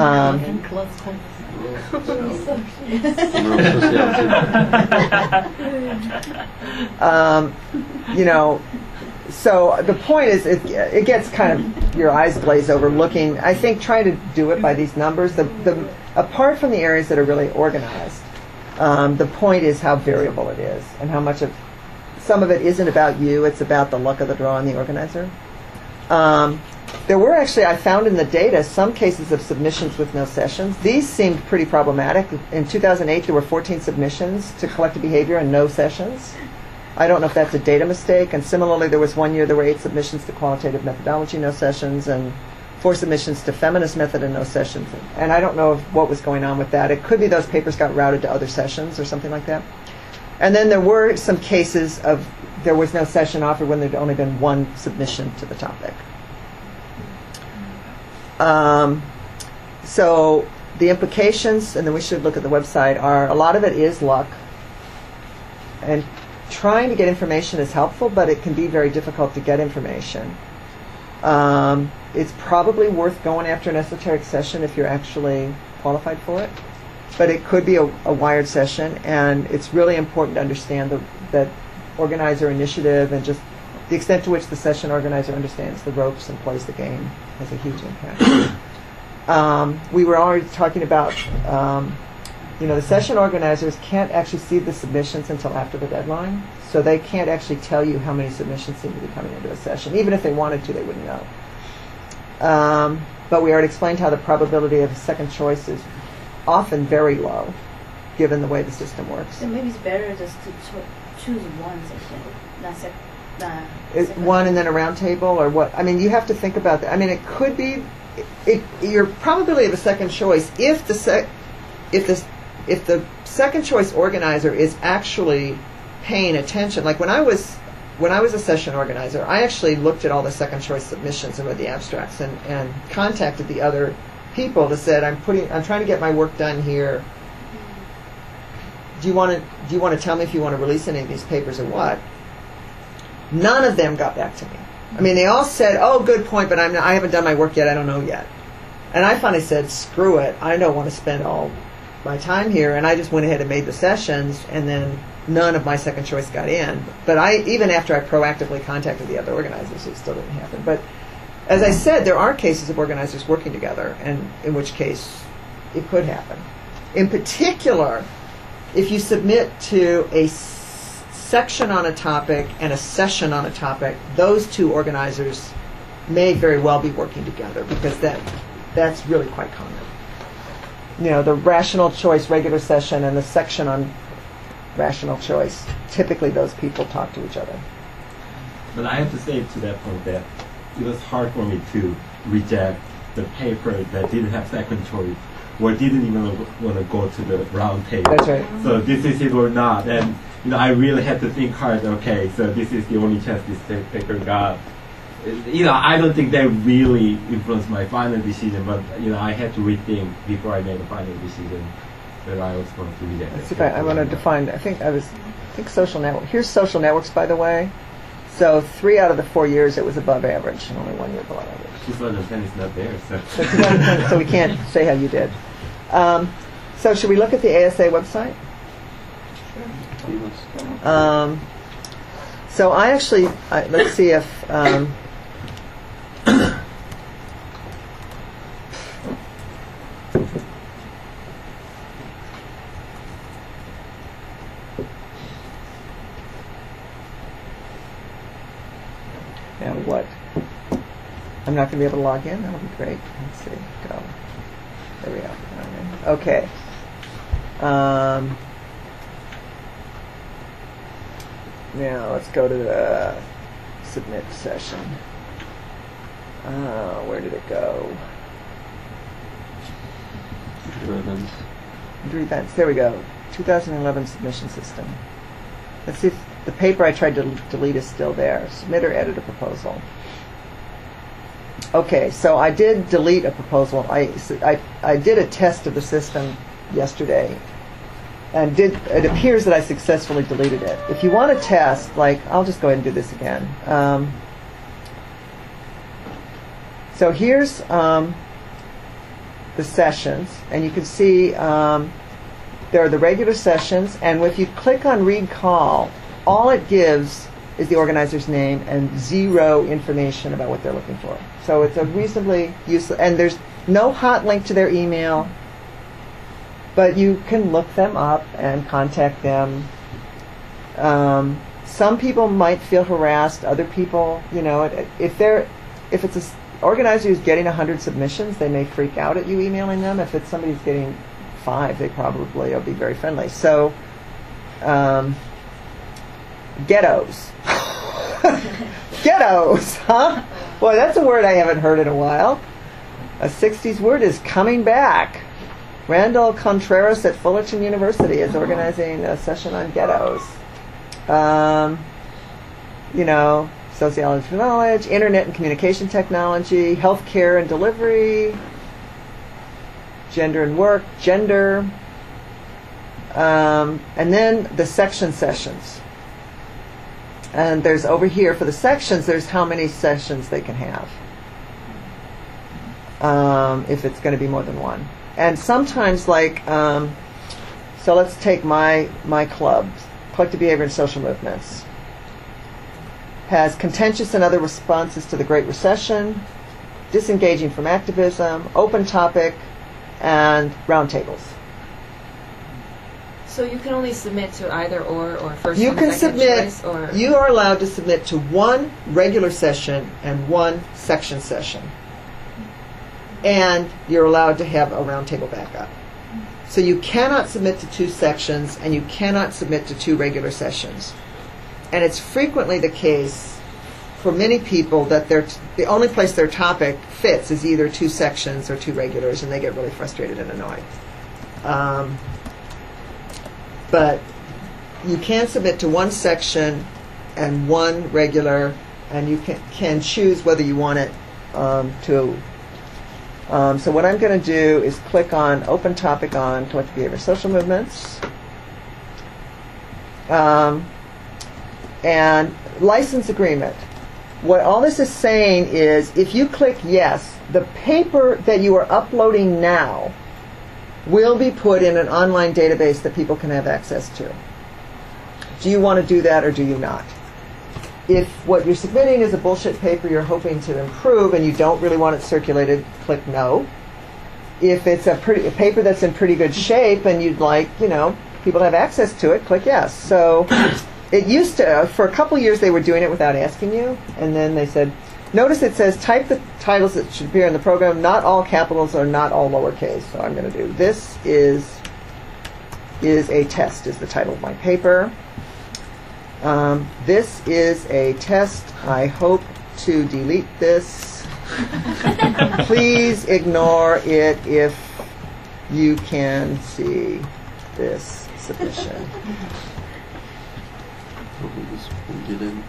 So the point is, it gets kind of your eyes glaze over looking. I think trying to do it by these numbers. Apart from the areas that are really organized, the point is how variable it is and how much of some of it isn't about you. It's about the luck of the draw and the organizer. There were actually, I found in the data, some cases of submissions with no sessions. These seemed pretty problematic. In 2008, there were 14 submissions to collective behavior and no sessions. I don't know if that's a data mistake. And similarly, there was one year there were 8 submissions to qualitative methodology, no sessions, and 4 submissions to feminist method and no sessions. And I don't know what was going on with that. It could be those papers got routed to other sessions or something like that. And then there were some cases of there was no session offered when there'd only been 1 submission to the topic. So the implications, and then we should look at the website, are a lot of it is luck. And trying to get information is helpful, but it can be very difficult to get information. It's probably worth going after an esoteric session if you're actually qualified for it. But it could be a wired session, and it's really important to understand that organizer initiative and just the extent to which the session organizer understands the ropes and plays the game has a huge impact. We were already talking about, the session organizers can't actually see the submissions until after the deadline, so they can't actually tell you how many submissions seem to be coming into a session. Even if they wanted to, they wouldn't know. But we already explained how the probability of a second choice is often very low, given the way the system works. So maybe it's better just to choose one session, not second. One and then a round table, or what? I mean, you have to think about that. I mean, it could be your probability of a second choice if the second choice organizer is actually paying attention. Like when I was a session organizer, I actually looked at all the second choice submissions and read the abstracts and contacted the other people to said, I'm trying to get my work done here. Do you want to tell me if you want to release any of these papers or what? None of them got back to me. I mean, they all said, "Oh, good point, but I haven't done my work yet. I don't know yet." And I finally said, "Screw it. I don't want to spend all my time here." And I just went ahead and made the sessions, and then none of my second choice got in. But even after I proactively contacted the other organizers, it still didn't happen. But as I said, there are cases of organizers working together, and in which case it could happen. In particular, if you submit to a section on a topic and a session on a topic, those 2 organizers may very well be working together, because that's really quite common. The rational choice regular session and the section on rational choice, typically those people talk to each other. But I have to say to that point that it was hard for me to reject the paper that didn't have second choice or didn't even want to go to the round table. That's right. So this is it or not. And I really had to think hard, okay, so this is the only chance this paper got. I don't think that really influenced my final decision, but I had to rethink before I made a final decision that I was going to reject it. Let's see if I want to define. I think social network. Here's social networks, by the way. So 3 out of the 4 years it was above average, and only 1 year below average. 2010 is not there, so. So we can't say how you did. So should we look at the ASA website? So I actually, let's see if. Now what? I'm not going to be able to log in? That'll be great. Let's see. Go. There we go. Okay. Now let's go to the submit session. Where did it go? Under events. There we go. 2011 submission system. Let's see if the paper I tried to delete is still there. Submit or edit a proposal. Okay, so I did delete a proposal. I did a test of the system yesterday, and it appears that I successfully deleted it. If you want to test, I'll just go ahead and do this again. So here's the sessions, and you can see there are the regular sessions, and if you click on read call, all it gives is the organizer's name and 0 information about what they're looking for. So it's a reasonably useless, and there's no hot link to their email, but you can look them up and contact them. Some people might feel harassed. Other people, if it's an organizer who's getting 100 submissions, they may freak out at you emailing them. If it's somebody who's getting 5, they probably will be very friendly. So Ghettos. Ghettos, huh? Boy, that's a word I haven't heard in a while. A 60s word is coming back. Randall Contreras at Fullerton University is organizing a session on ghettos. Sociology of knowledge, internet and communication technology, healthcare and delivery, gender and work, gender, and then the section sessions. And there's over here for the sections, there's how many sessions they can have, if it's going to be more than one. And sometimes, so let's take my club, Collective Behavior and Social Movements. Has contentious and other responses to the Great Recession, disengaging from activism, open topic, and roundtables. So you can only submit to either or first You and can second submit. choice, or You are allowed to submit to one regular session and one section session, and you're allowed to have a roundtable backup. So you cannot submit to 2 sections, and you cannot submit to 2 regular sessions. And it's frequently the case for many people that the only place their topic fits is either 2 sections or 2 regulars, and they get really frustrated and annoyed. But you can submit to 1 section and 1 regular, and you can choose whether you want it to. So what I'm going to do is click on Open Topic on Collective Behavior Social Movements. And license agreement. What all this is saying is if you click yes, the paper that you are uploading now will be put in an online database that people can have access to. Do you want to do that or do you not? If what you're submitting is a bullshit paper you're hoping to improve and you don't really want it circulated, click no. If it's a paper that's in pretty good shape and you'd like, people to have access to it, click yes. So it used to, for a couple years they were doing it without asking you, and then they said, notice it says type the titles that should appear in the program, not all capitals or not all lowercase. So I'm going to do, this is a test, is the title of my paper. This is a test. I hope to delete this. Please ignore it if you can see this submission. Get in.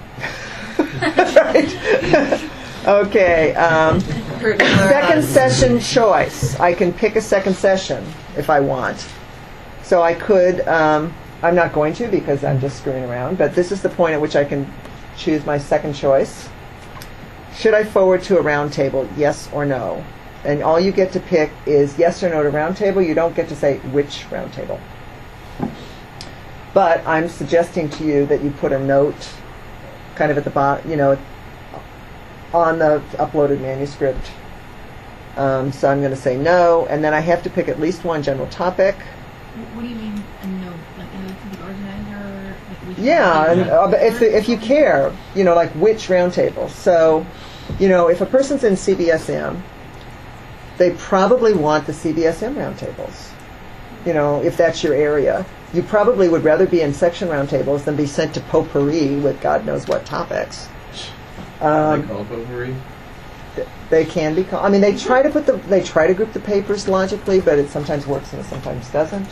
Right. Okay. Second session choice. I can pick a second session if I want. So I could, I'm not going to because I'm just screwing around, but this is the point at which I can choose my second choice. Should I forward to a roundtable, yes or no? And all you get to pick is yes or no to roundtable. You don't get to say which roundtable. But I'm suggesting to you that you put a note kind of at the bottom, on the uploaded manuscript. So I'm going to say no, and then I have to pick at least one general topic. What do you mean a note? Like a note to the organizer? Yeah, and, if you care, like which roundtable. So, if a person's in CBSM, they probably want the CBSM roundtables. If that's your area. You probably would rather be in section roundtables than be sent to potpourri with God knows what topics. They call potpourri? They can be called. I mean, they try to group the papers logically, but it sometimes works and it sometimes doesn't.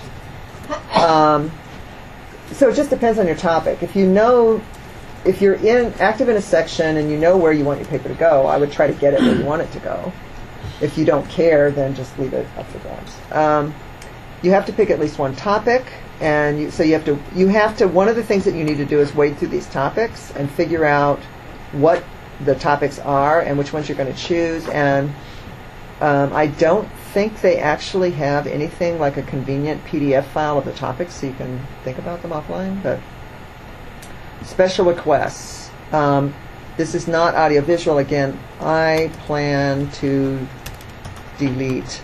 So it just depends on your topic. If you're active in a section and you know where you want your paper to go, I would try to get it where you want it to go. If you don't care, then just leave it up for grabs. You have to pick at least one topic, and you have to. One of the things that you need to do is wade through these topics and figure out what the topics are and which ones you're going to choose. And I don't think they actually have anything like a convenient PDF file of the topics, so you can think about them offline. But special requests. This is not audiovisual. Again, I plan to delete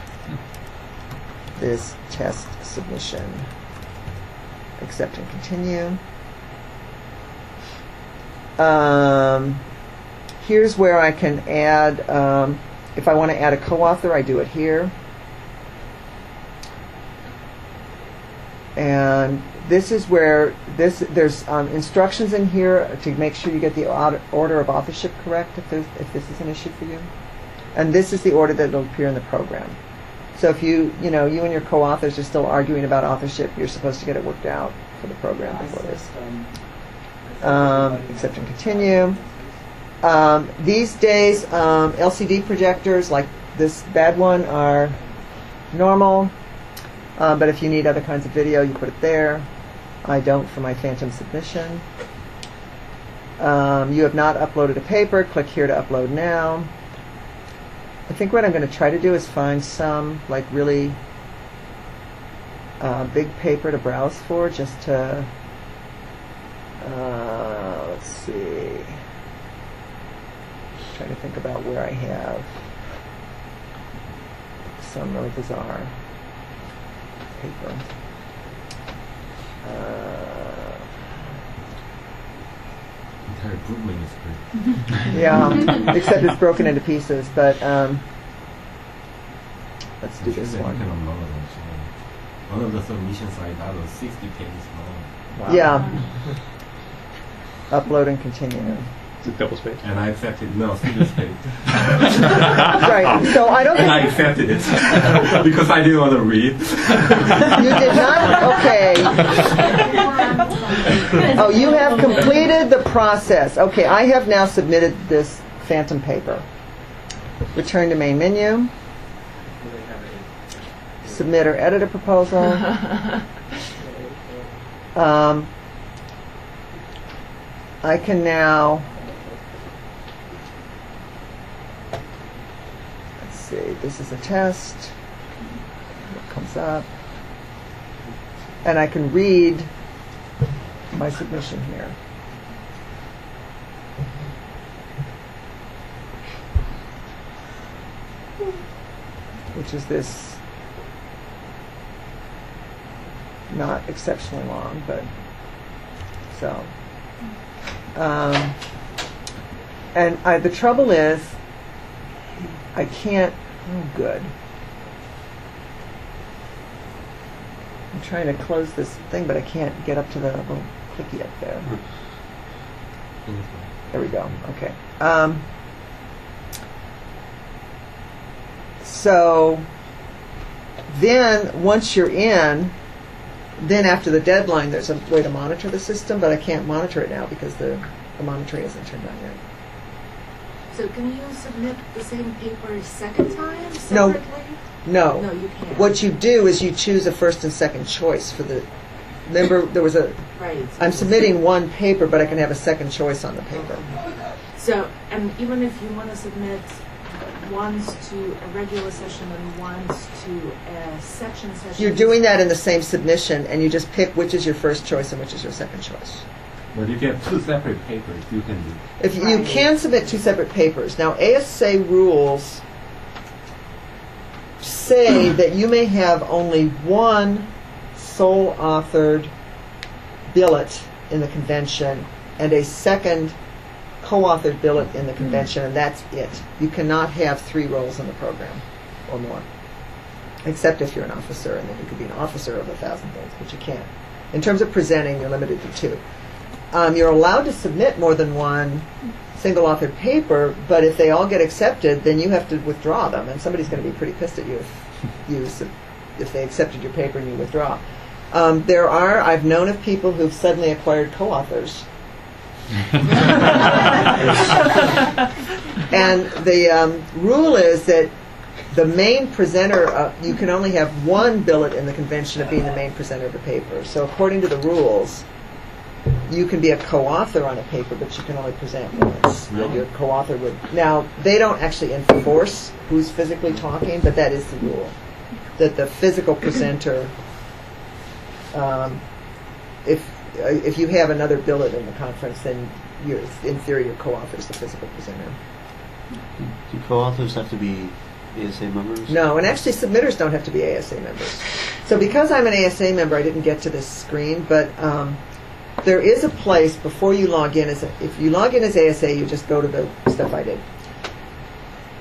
this test submission. Accept and continue. Here's where I can add, if I want to add a co-author, I do it here. And this is where there's instructions in here to make sure you get the order of authorship correct if this is an issue for you. And this is the order that will appear in the program. So if you and your co-authors are still arguing about authorship, you're supposed to get it worked out for the program before this. Accept and continue. These days, LCD projectors like this bad one are normal, but if you need other kinds of video, you put it there. I don't for my phantom submission. You have not uploaded a paper. Click here to upload now. I think what I'm going to try to do is find some like really big paper to browse for, just to let's see. Trying to think about where I have some really bizarre paper. Entire group manuscript. Yeah, except it's broken into pieces. But let's do this one. One of the submissions I got was 60 pages long. Wow. Yeah. Upload and continue. Is it double space? And I accepted, no, single space. Right. So I don't. And I accepted it because I didn't want to read. You did not. Okay. Oh, you have completed the process. Okay, I have now submitted this phantom paper. Return to main menu. Submit or edit a proposal. I can now. Let's see. This is a test. What comes up? And I can read my submission here. Which is this, not exceptionally long, but so. And the trouble is, I can't. Oh, good. I'm trying to close this thing, but I can't get up to the little clicky up there. There we go. Okay. So then, once you're in, then after the deadline, there's a way to monitor the system, but I can't monitor it now because the monitoring isn't turned on yet. So can you submit the same paper a second time No. separately? No. No, you can't. What you do is you choose a first and second choice for the. Remember, there was a. Right. I'm submitting one paper, but I can have a second choice on the paper. So, and even if you want to submit once to a regular session and once to a section session. You're doing that in the same submission, and you just pick which is your first choice and which is your second choice. But if you have two separate papers, you can do. If you can submit two separate papers. Now, ASA rules say that you may have only one sole authored billet in the convention and a second co-authored billet in the convention, and that's it. You cannot have 3 roles in the program or more, except if you're an officer, and then you could be an officer of 1,000 things, but you can't. In terms of presenting, you're limited to 2. You're allowed to submit more than one single-authored paper, but if they all get accepted, then you have to withdraw them, and somebody's going to be pretty pissed at you if they accepted your paper and you withdraw. I've known of people who've suddenly acquired co-authors. And the rule is that the main presenter, you can only have one billet in the convention of being the main presenter of the paper. So according to the rules, you can be a co-author on a paper, but you can only present once. Your co-author would. Now, they don't actually enforce who's physically talking, but that is the rule. That the physical presenter, if you have another billet in the conference, then in theory your co-author is the physical presenter. Do co-authors have to be ASA members? No, and actually submitters don't have to be ASA members. So because I'm an ASA member, I didn't get to this screen, but there is a place before you log in. If you log in as ASA, you just go to the stuff I did.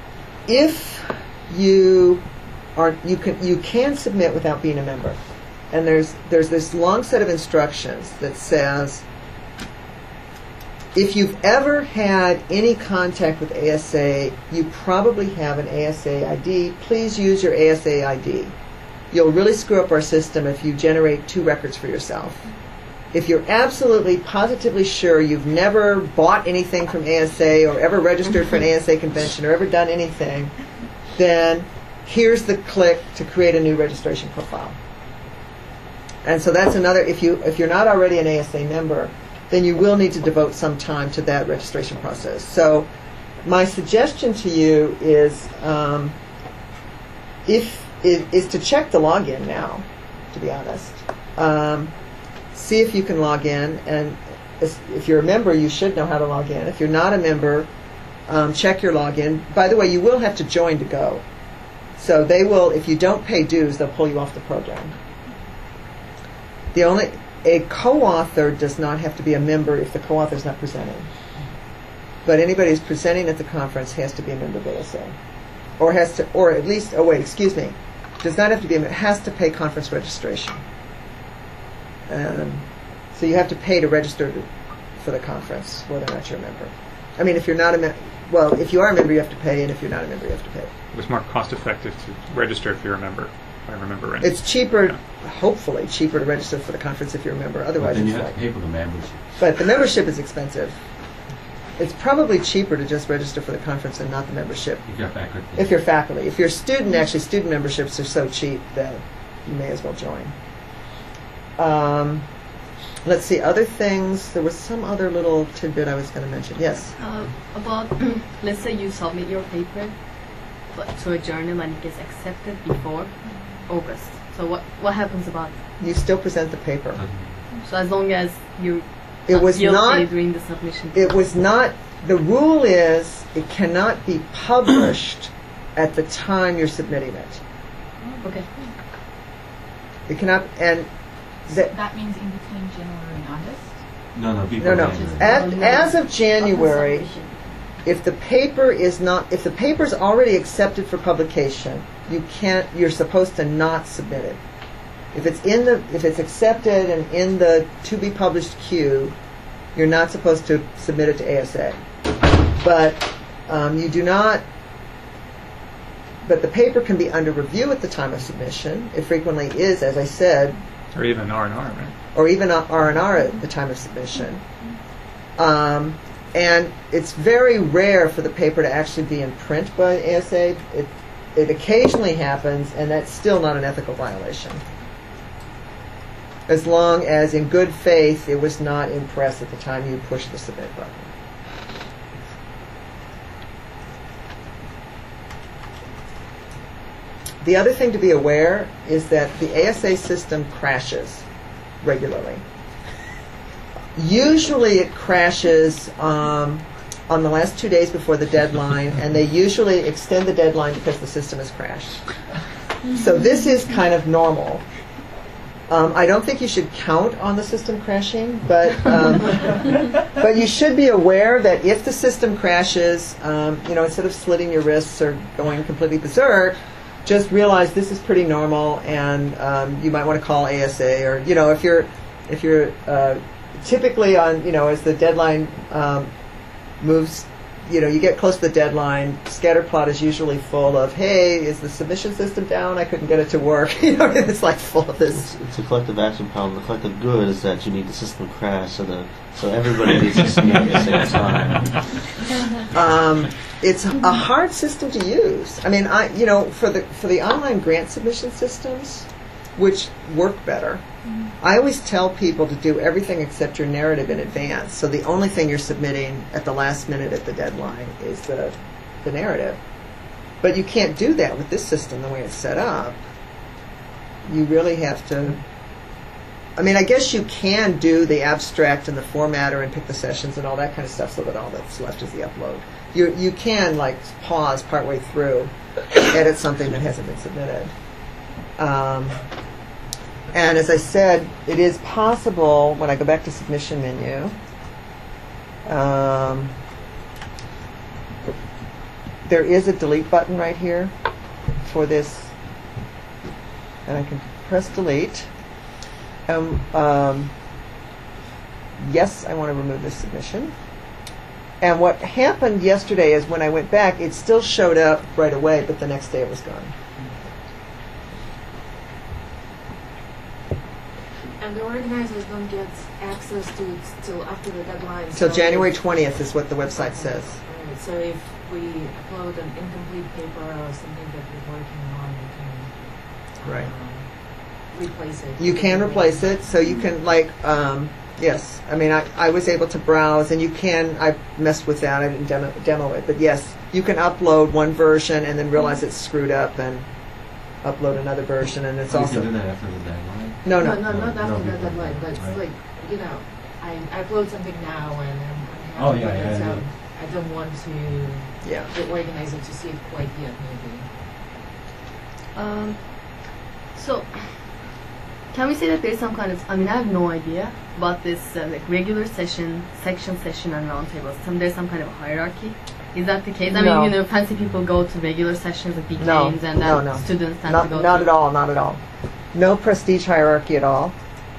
If you can submit without being a member. And there's this long set of instructions that says, if you've ever had any contact with ASA, you probably have an ASA ID. Please use your ASA ID. You'll really screw up our system if you generate 2 records for yourself. If you're absolutely, positively sure you've never bought anything from ASA or ever registered for an ASA convention or ever done anything, then here's the click to create a new registration profile. And so that's another, if you're not already an ASA member, then you will need to devote some time to that registration process. So my suggestion to you is is to check the login now, to be honest. See if you can log in, and if you're a member, you should know how to log in. If you're not a member, check your login. By the way, you will have to join to go. So they will, if you don't pay dues, they'll pull you off the program. A co-author does not have to be a member if the co-author is not presenting. But anybody who's presenting at the conference has to be a member of ASA. Or at least, does not have to be a member, has to pay conference registration. So you have to pay to register for the conference, whether or not you're a member. I mean, if you're not a member, well, if you are a member, you have to pay, and if you're not a member, you have to pay. It was more cost effective to register if you're a member, if I remember right. It's cheaper, hopefully cheaper to register for the conference if you're a member. Otherwise, then you it's have to pay for the membership. But the membership is expensive. It's probably cheaper to just register for the conference and not the membership. If you're faculty. If you're faculty. If you're a student, actually, student memberships are so cheap that you may as well join. Let's see, other things. There was some other little tidbit I was going to mention. Yes? About, let's say you submit your paper to a journal and it gets accepted before August. So what happens about it? You still present the paper. So as long as you during the submission. It was not, the rule is it cannot be published at the time you're submitting it. Okay. It cannot, and that means in between January and August? No. As of January, if the paper is already accepted for publication, you're supposed to not submit it. If it's accepted and in the to be published queue, you're not supposed to submit it to ASA. But you do not. But the paper can be under review at the time of submission. It frequently is, as I said. Or even R&R, right? Or even R&R at the time of submission. And it's very rare for the paper to actually be in print by ASA. It occasionally happens, and that's still not an ethical violation. As long as, in good faith, it was not in press at the time you pushed the submit button. The other thing to be aware is that the ASA system crashes regularly. Usually it crashes on the last 2 days before the deadline, and they usually extend the deadline because the system has crashed. So this is kind of normal. I don't think you should count on the system crashing, but you should be aware that if the system crashes, instead of slitting your wrists or going completely berserk, just realize this is pretty normal, and you might want to call ASA, or if you're typically on as the deadline moves. You get close to the deadline, scatterplot is usually full of, hey, is the submission system down? I couldn't get it to work. It's like full of this. It's a collective action problem. The collective good is that you need the system to crash so everybody needs to submit at the same time. It's a hard system to use. I mean, for the online grant submission systems, which work better, I always tell people to do everything except your narrative in advance. So the only thing you're submitting at the last minute at the deadline is the narrative. But you can't do that with this system the way it's set up. You really have to. I mean, I guess you can do the abstract and the formatter and pick the sessions and all that kind of stuff so that all that's left is the upload. You can pause partway through, edit something that hasn't been submitted. And as I said, it is possible when I go back to submission menu. There is a delete button right here for this, and I can press delete. Yes, I want to remove this submission. And what happened yesterday is when I went back, it still showed up right away, but the next day it was gone. And the organizers don't get access to it till after the deadline. Until so January if- 20th is what the website says. Alright, so if we upload an incomplete paper or something that we're working on, we can Right. replace it. You can replace it, so you can yes. I mean, I was able to browse, and you can. I messed with that. I didn't demo it, but yes, you can upload one version and then realize it's screwed up and upload another version, and it's You also can do that after the deadline. no. not after no, the before. deadline, but Right. like, you know, I upload something now and I'm Oh, happy yeah, with it, yeah, so yeah. I don't want to Yeah. the organizer to see it quite yet, maybe. So, can we say that there's some kind of, I mean, I have no idea about this like regular session, section session, and roundtables. There's some kind of hierarchy. Is that the case? I No. mean, fancy people go to regular sessions like big No, games, and no, then no. students tend Not, to go not to at all. Not at all. No prestige hierarchy at all.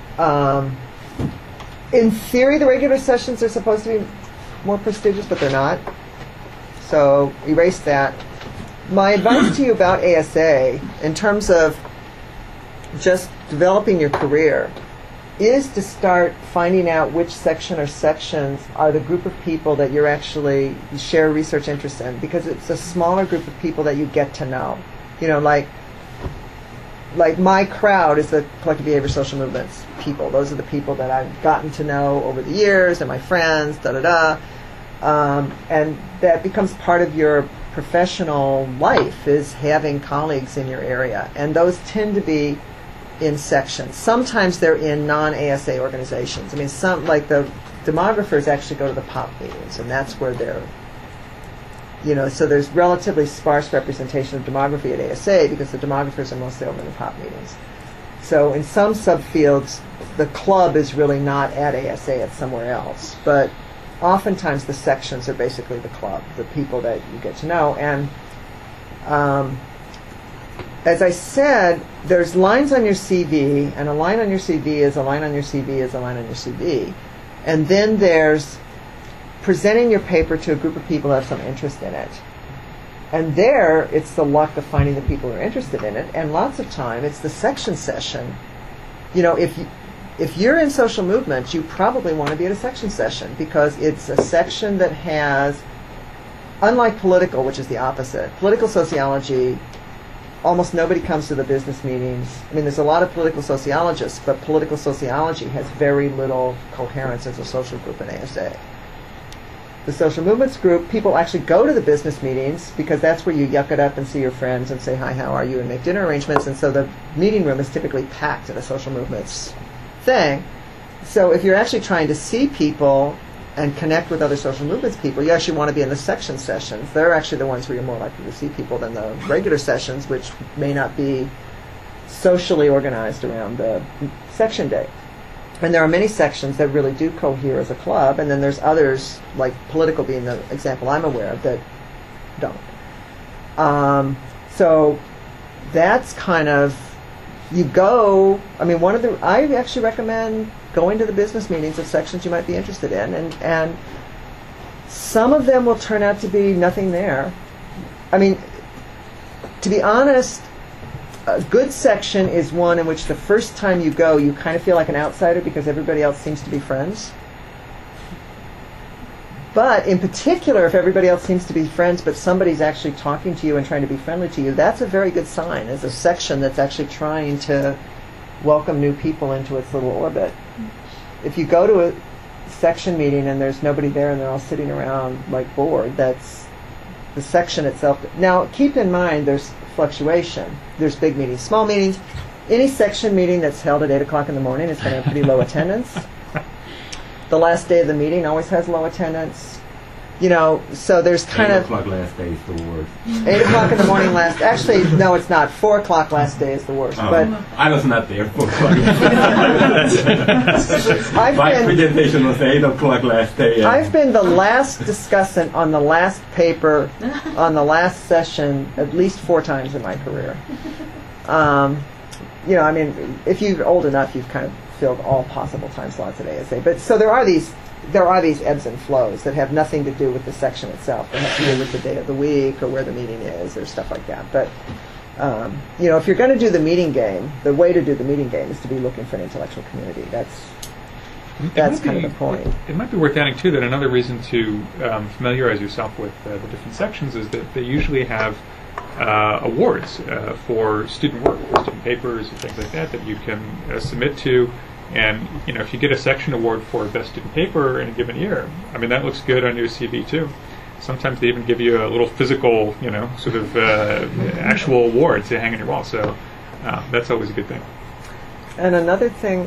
In theory, the regular sessions are supposed to be more prestigious, but they're not. So erase that. My advice to you about ASA, in terms of just developing your career, is to start finding out which section or sections are the group of people that you're actually share research interest in, because it's a smaller group of people that you get to know. You know, like my crowd is the collective behavior social movements people. Those are the people that I've gotten to know over the years, and my friends, and that becomes part of your professional life, is having colleagues in your area, and those tend to be in sections. Sometimes they're in non-ASA organizations. I mean, some, like the demographers actually go to the POP meetings, and that's where they're, so there's relatively sparse representation of demography at ASA because the demographers are mostly over in the POP meetings. So in some subfields, the club is really not at ASA, it's somewhere else. But oftentimes the sections are basically the club, the people that you get to know. And as I said, there's lines on your CV, and a line on your CV is a line on your CV is a line on your CV. And then there's presenting your paper to a group of people who have some interest in it. And there, it's the luck of finding the people who are interested in it. And lots of time, it's the section session. If you're in social movements, you probably want to be at a section session, because it's a section that has, unlike political, which is the opposite, political sociology, almost nobody comes to the business meetings. I mean, there's a lot of political sociologists, but political sociology has very little coherence as a social group in ASA. The social movements group, people actually go to the business meetings because that's where you yuck it up and see your friends and say, hi, how are you, and make dinner arrangements. And so the meeting room is typically packed at a social movements thing. So if you're actually trying to see people and connect with other social movements people, you actually want to be in the section sessions. They're actually the ones where you're more likely to see people than the regular sessions, which may not be socially organized around the section day. And there are many sections that really do cohere as a club, and then there's others, like political being the example I'm aware of, that don't. So that's kind of, you go, I mean, I actually recommend going to the business meetings of sections you might be interested in, and some of them will turn out to be nothing there. I mean, to be honest, a good section is one in which the first time you go, you kind of feel like an outsider because everybody else seems to be friends. But in particular, if everybody else seems to be friends, but somebody's actually talking to you and trying to be friendly to you, that's a very good sign as a section that's actually trying to welcome new people into its little orbit. If you go to a section meeting and there's nobody there and they're all sitting around like bored, that's the section itself. Now, keep in mind there's fluctuation. There's big meetings, small meetings. Any section meeting that's held at 8 o'clock in the morning is going to have pretty low attendance. The last day of the meeting always has low attendance. So there's kind 8 of... o'clock last day is the worst. 8 o'clock in the morning last... Actually, no, it's not. 4 o'clock last day is the worst. But I was not there 4 o'clock. My presentation was 8 o'clock last day. I've been the last discussant on the last paper, on the last session, at least 4 times in my career. I mean, if you're old enough, you've kind of filled all possible time slots at ASA. But so there are these ebbs and flows that have nothing to do with the section itself. They have to do with the day of the week or where the meeting is or stuff like that. But if you're going to do the meeting game, the way to do the meeting game is to be looking for an intellectual community. That's kind of the point. It might be worth adding, too, that another reason to familiarize yourself with the different sections is that they usually have awards for student work, for student papers and things like that you can submit to. And, if you get a section award for best student paper in a given year, I mean, that looks good on your CV, too. Sometimes they even give you a little physical, sort of actual award to hang on your wall. So that's always a good thing. And another thing...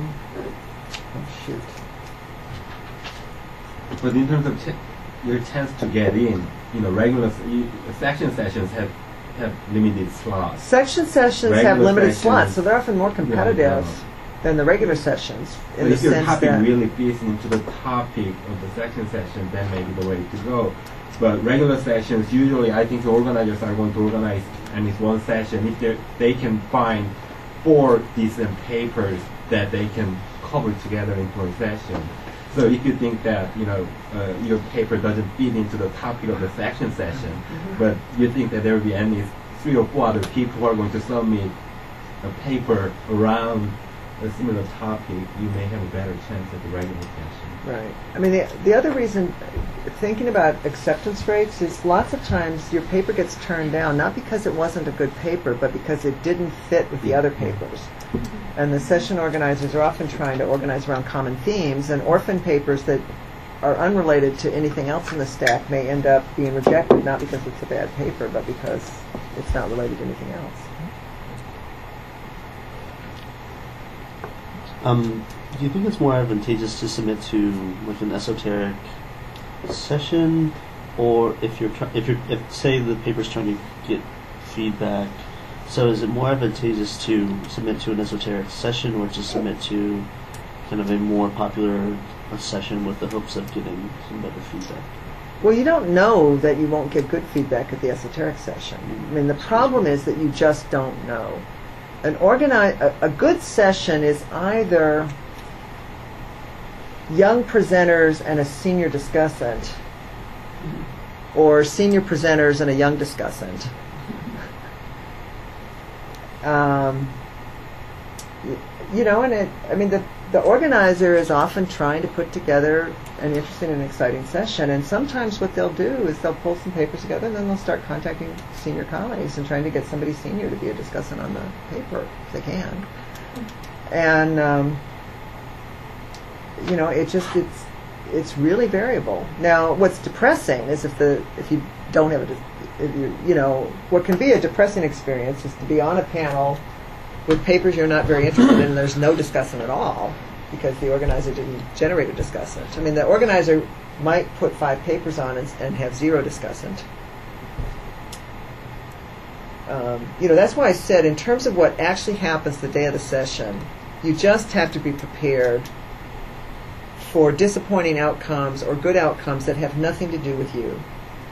But in terms of your chance to get in, regular section sessions have limited slots. Section sessions Regular have limited sessions, slots, so they're often more competitive than the regular sessions. So if your topic really fits into the topic of the section session, then maybe the way to go. But regular sessions, usually I think the organizers are going to organize at least one session if they can find 4 decent papers that they can cover together into one session. So if you think that your paper doesn't fit into the topic of the section session, but you think that there will be at least 3 or 4 other people who are going to submit a paper around a similar topic, you may have a better chance at the regular session. Right. I mean, the other reason, thinking about acceptance rates, is lots of times your paper gets turned down, not because it wasn't a good paper, but because it didn't fit with the other papers. And the session organizers are often trying to organize around common themes, and orphan papers that are unrelated to anything else in the stack may end up being rejected, not because it's a bad paper, but because it's not related to anything else. Do you think it's more advantageous to submit to like an esoteric session, or if say the paper's trying to get feedback? So is it more advantageous to submit to an esoteric session, or to submit to kind of a more popular session with the hopes of getting some better feedback? Well, you don't know that you won't get good feedback at the esoteric session. I mean, the problem is that you just don't know. A good session is either young presenters and a senior discussant, or senior presenters and a young discussant. The organizer is often trying to put together an interesting and exciting session, and sometimes what they'll do is they'll pull some papers together and then they'll start contacting senior colleagues and trying to get somebody senior to be a discussant on the paper if they can. And it's really variable. Now, what's depressing is if you don't have what can be a depressing experience is to be on a panel with papers you're not very interested in and there's no discussant at all because the organizer didn't generate a discussant. I mean, the organizer might put 5 papers on and have 0 discussant. That's why I said in terms of what actually happens the day of the session, you just have to be prepared for disappointing outcomes or good outcomes that have nothing to do with you.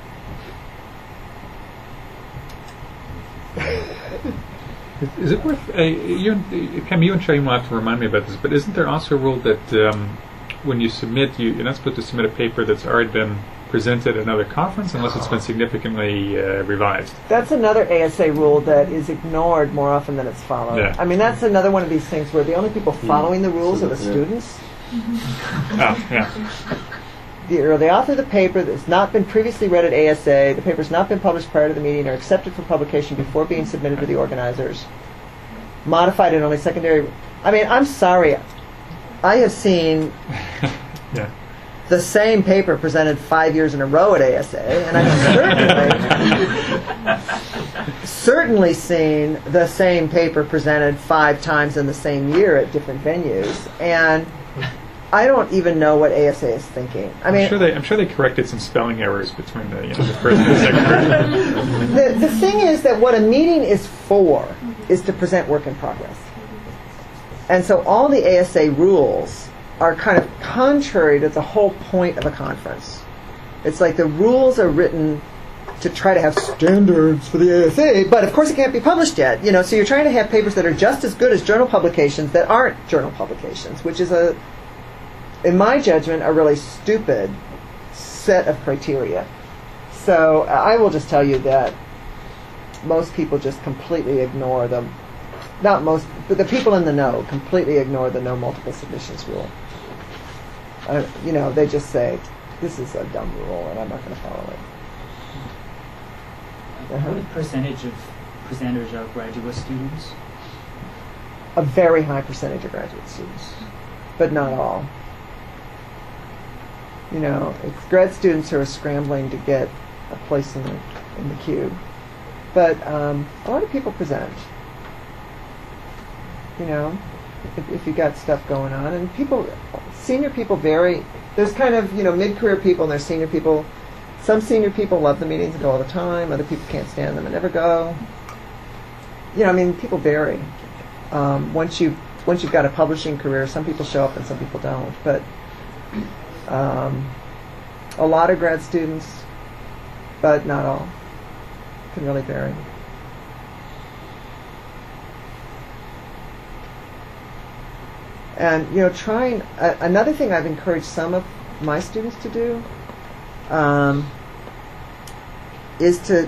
Is it worth, Cam, you and Shai will have to remind me about this, but isn't there also a rule that when you submit, you're not supposed to submit a paper that's already been presented at another conference unless it's been significantly revised? That's another ASA rule that is ignored more often than it's followed. Yeah. I mean, that's another one of these things where the only people following the rules are the students. Oh, yeah. The author of the paper that's not been previously read at ASA, the paper's not been published prior to the meeting or accepted for publication before being submitted to the organizers, modified and only secondary. I mean, I'm sorry. I have seen the same paper presented 5 years in a row at ASA, and I've certainly seen the same paper presented 5 times in the same year at different venues, and I don't even know what ASA is thinking. I'm sure they corrected some spelling errors between the first and the second version. The thing is that what a meeting is for is to present work in progress. And so all the ASA rules are kind of contrary to the whole point of a conference. It's like the rules are written to try to have standards for the ASA, but of course it can't be published yet. So you're trying to have papers that are just as good as journal publications that aren't journal publications, which is in my judgment, a really stupid set of criteria. So I will just tell you that most people just completely ignore them. Not most, but the people in the know completely ignore the no multiple submissions rule. They just say, this is a dumb rule and I'm not going to follow it. What percentage of presenters are graduate students? A very high percentage of graduate students, but not all. It's grad students who are scrambling to get a place in the queue. But a lot of people present. If you got stuff going on, and senior people vary. There's kind of mid-career people and there's senior people. Some senior people love the meetings and go all the time. Other people can't stand them and never go. People vary. Once you've got a publishing career, some people show up and some people don't. But a lot of grad students, but not all. Can really vary. And trying another thing I've encouraged some of my students to do is to,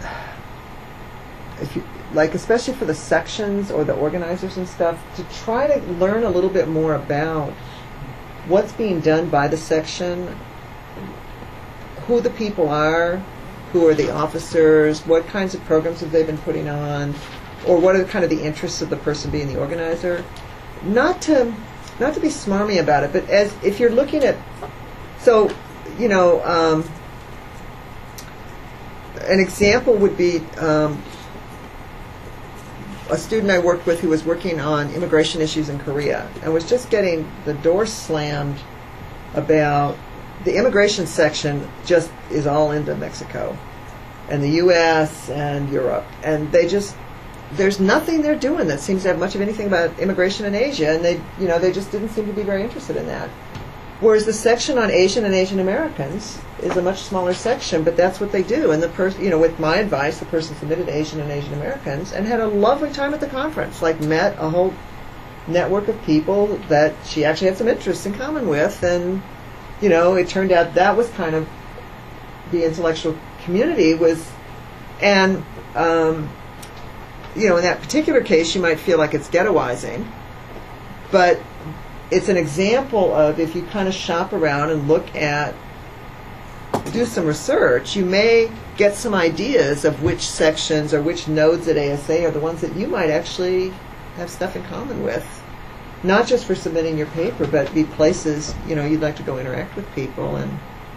if you like, especially for the sections or the organizers and stuff, to try to learn a little bit more about what's being done by the section, who the people are, who are the officers, what kinds of programs have they been putting on, or what are kind of the interests of the person being the organizer. Not to be smarmy about it, but as if you're looking at, an example would be a student I worked with who was working on immigration issues in Korea and was just getting the door slammed about the immigration section just is all into Mexico and the U.S. and Europe, and there's nothing they're doing that seems to have much of anything about immigration in Asia, and they just didn't seem to be very interested in that. Whereas the section on Asian and Asian Americans is a much smaller section, but that's what they do. And the person, with my advice, the person submitted Asian and Asian Americans and had a lovely time at the conference. Met a whole network of people that she actually had some interests in common with, and it turned out that was kind of the intellectual community was, and in that particular case, you might feel like it's ghettoizing, but it's an example of if you kind of shop around and do some research, you may get some ideas of which sections or which nodes at ASA are the ones that you might actually have stuff in common with. Not just for submitting your paper, but be places, you'd like to go interact with people and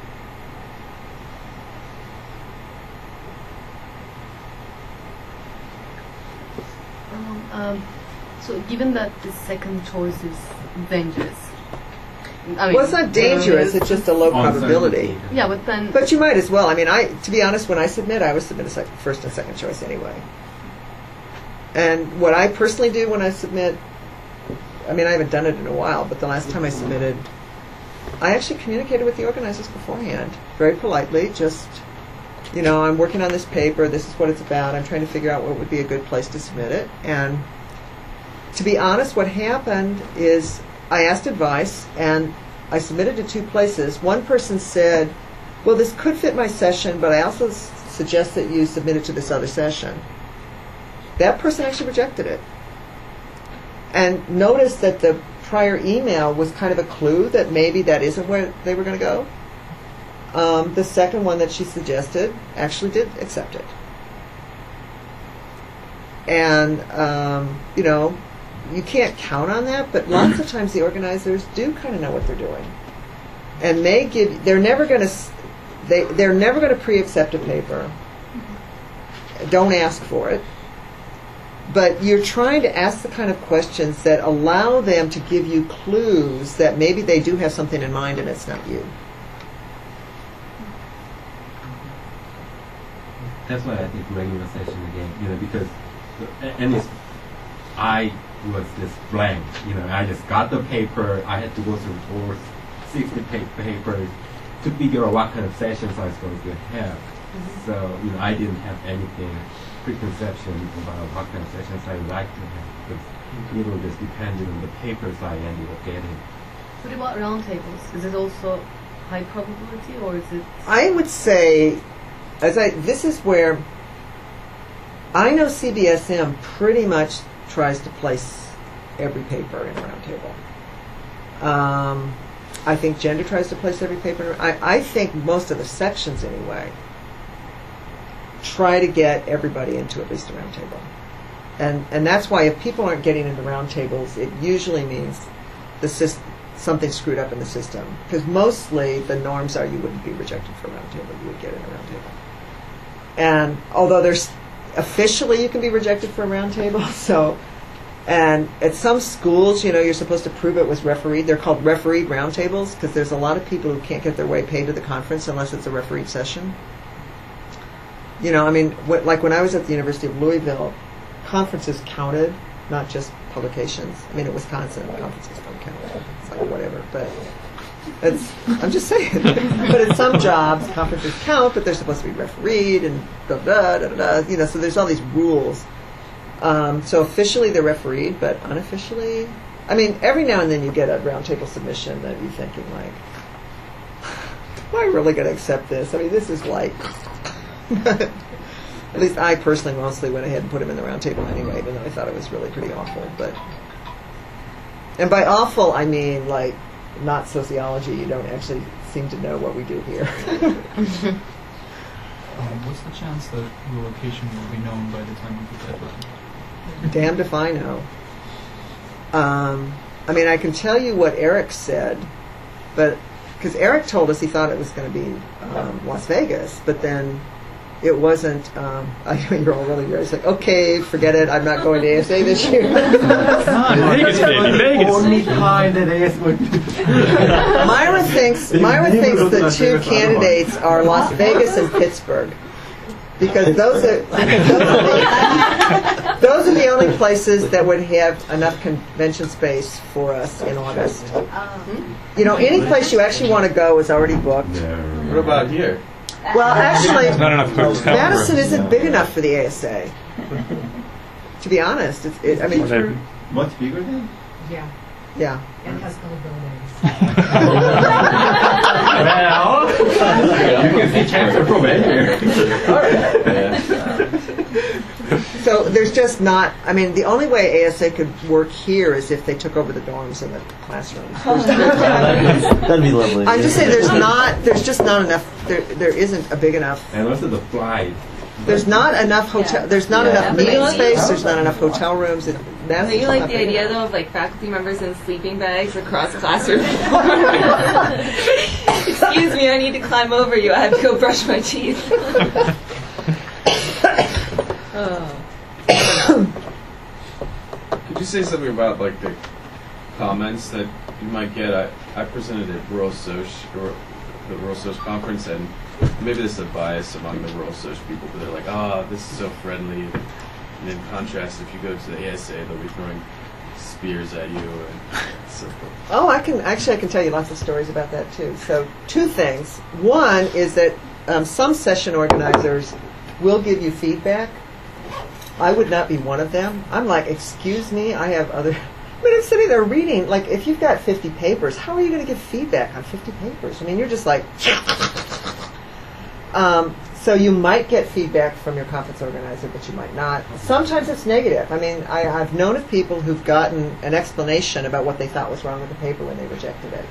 so given that the second choice is dangerous, it's not dangerous. It's just a low probability. Yeah, but then. But you might as well. To be honest, when I submit, I always submit a first and second choice anyway. And what I personally do when I submit, I haven't done it in a while, but the last time I submitted, I actually communicated with the organizers beforehand, very politely. Just, I'm working on this paper. This is what it's about. I'm trying to figure out what would be a good place to submit it. And to be honest, what happened is I asked advice, and I submitted to two places. One person said, well, this could fit my session, but I also suggest that you submit it to this other session. That person actually rejected it. And noticed that the prior email was kind of a clue that maybe that isn't where they were going to go. The second one that she suggested actually did accept it. And, you can't count on that, but lots of times the organizers do kind of know what they're doing. And they're never going to pre-accept a paper. Don't ask for it. But you're trying to ask the kind of questions that allow them to give you clues that maybe they do have something in mind and it's not you. That's why I think regular session again, because I was just blank, I just got the paper, I had to go through 60 papers to figure out what kind of sessions I was going to have. So, you know, I didn't have anything preconception about what kind of sessions I would like to have. But it will just depending on the papers I ended up getting. What about roundtables? Is it also high probability, or is it? I would say, this is where I know CBSM pretty much tries to place every paper in a roundtable. I think gender tries to place every paper. I think most of the sections, anyway, try to get everybody into at least a roundtable. And that's why if people aren't getting into roundtables, it usually means something screwed up in the system. Because mostly the norms are you wouldn't be rejected for a roundtable, you would get in a roundtable. And although there's officially you can be rejected for a roundtable, so, and at some schools, you know, you're supposed to prove it was refereed. They're called refereed roundtables because there's a lot of people who can't get their way paid to the conference unless it's a refereed session. You know, I mean, like when I was at the University of Louisville, conferences counted, not just publications. I mean, at Wisconsin, conferences don't count. It's like whatever, but I'm just saying. But at some jobs, conferences count, but they're supposed to be refereed and da-da-da-da-da, you know, so there's all these rules. So officially they're refereed, but unofficially, I mean, every now and then you get a roundtable submission that you're thinking like, am I really going to accept this? I mean, this is like, at least I personally mostly went ahead and put him in the roundtable anyway, even though I thought it was really pretty awful. And by awful, I mean like not sociology. You don't actually seem to know what we do here. What's the chance that the location will be known by the time of the deadline? Damned if I know. I mean, I can tell you what Eric said, but because Eric told us he thought it was going to be Las Vegas, but then it wasn't. I know you're all really weird. It's like, okay, forget it. I'm not going to ASA this year. Vegas, baby, Vegas. Only time that ASA would. Myra thinks the two candidates are Las Vegas and Pittsburgh, because those are the only places that would have enough convention space for us in August. You know, any place you actually want to go is already booked. What about here? Well, actually, There's not enough hotel Madison rooms. isn't big enough for the ASA. To be honest, I mean, Much bigger than? Yeah. yeah. And has no buildings. Well, you can see Chancellor from anywhere. So there's just not. I mean, the only way ASA could work here is if they took over the dorms and the classrooms. That'd be lovely. I'm just saying, there's just not enough. There isn't a big enough. And also the flight. There's not enough hotel. There's not enough meeting space. There's not enough hotel rooms. Do you like the idea though of like faculty members in sleeping bags across classroom? Excuse me, I need to climb over you. I have to go brush my teeth. Could you say something about like the comments that you might get? I presented at Rural Soc, or the Rural Soc conference, and maybe this is a bias among the Rural Soc people, but they're like, this is so friendly. And in contrast, if you go to the ASA, they'll be throwing spears at you. And so forth. Oh, I can tell you lots of stories about that too. So, two things. One is that some session organizers will give you feedback. I would not be one of them. I'm like, excuse me, I have other. I mean, I'm sitting there reading. Like, if you've got 50 papers, how are you going to give feedback on 50 papers? I mean, you're just like. So you might get feedback from your conference organizer, but you might not. Sometimes it's negative. I mean, I've known of people who've gotten an explanation about what they thought was wrong with the paper when they rejected it.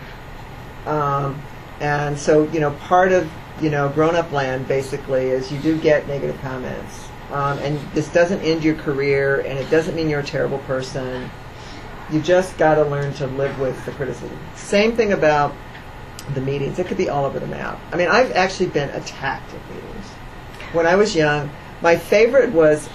And so, you know, part of, you know, grown-up land basically is you do get negative comments. And this doesn't end your career, and it doesn't mean you're a terrible person. You just got to learn to live with the criticism. Same thing about the meetings. It could be all over the map. I mean, I've actually been attacked at meetings. When I was young, my favorite was,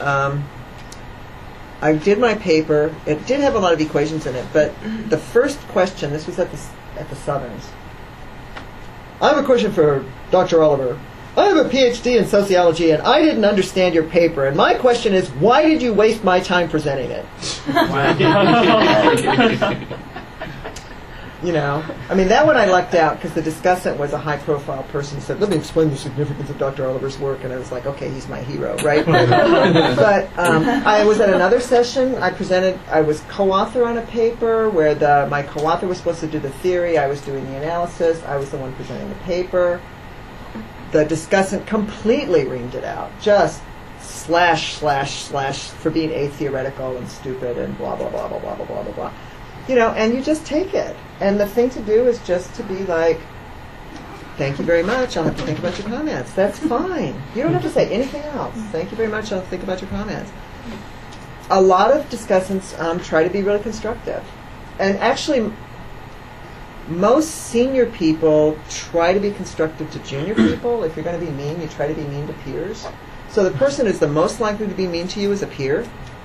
I did my paper. It did have a lot of equations in it, but the first question, this was at the Southerns. I have a question for Dr. Oliver. I have a PhD in sociology, and I didn't understand your paper. And my question is, why did you waste my time presenting it? You know, I mean, that one I lucked out because the discussant was a high-profile person who said, "Let me explain the significance of Dr. Oliver's work," and I was like, "Okay, he's my hero, right?" But I was at another session. I was co-author on a paper where my co-author was supposed to do the theory. I was doing the analysis. I was the one presenting the paper. The discussant completely reamed it out, just slash for being atheoretical and stupid and blah blah blah blah blah blah blah blah blah. You know, and you just take it. And the thing to do is just to be like, "Thank you very much. I'll have to think about your comments." That's fine. You don't have to say anything else. "Thank you very much. I'll think about your comments." A lot of discussants try to be really constructive. And actually, most senior people try to be constructive to junior people. If you're going to be mean, you try to be mean to peers. So the person who's the most likely to be mean to you is a peer.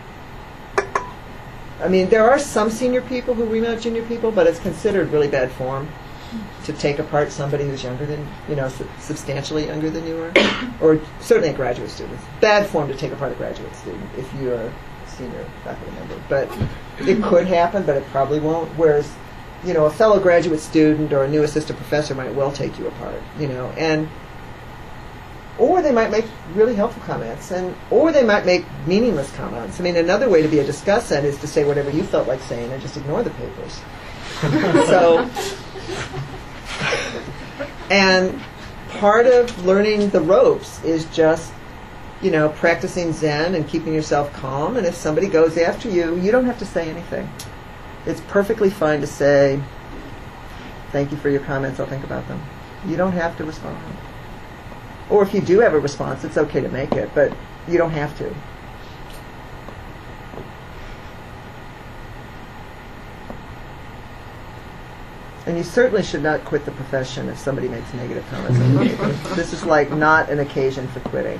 I mean, there are some senior people who ream out junior people, but it's considered really bad form to take apart somebody who's younger than, substantially younger than you are, or certainly a graduate student. It's bad form to take apart a graduate student if you're a senior faculty member. But it could happen, but it probably won't. Whereas, a fellow graduate student or a new assistant professor might well take you apart, or they might make really helpful comments, or they might make meaningless comments. I mean, another way to be a discussant is to say whatever you felt like saying and just ignore the papers. And part of learning the ropes is just, practicing Zen and keeping yourself calm. And if somebody goes after you, you don't have to say anything. It's perfectly fine to say, "Thank you for your comments, I'll think about them." You don't have to respond. Or if you do have a response, it's okay to make it, but you don't have to. And you certainly should not quit the profession if somebody makes negative comments on the paper. This is not an occasion for quitting.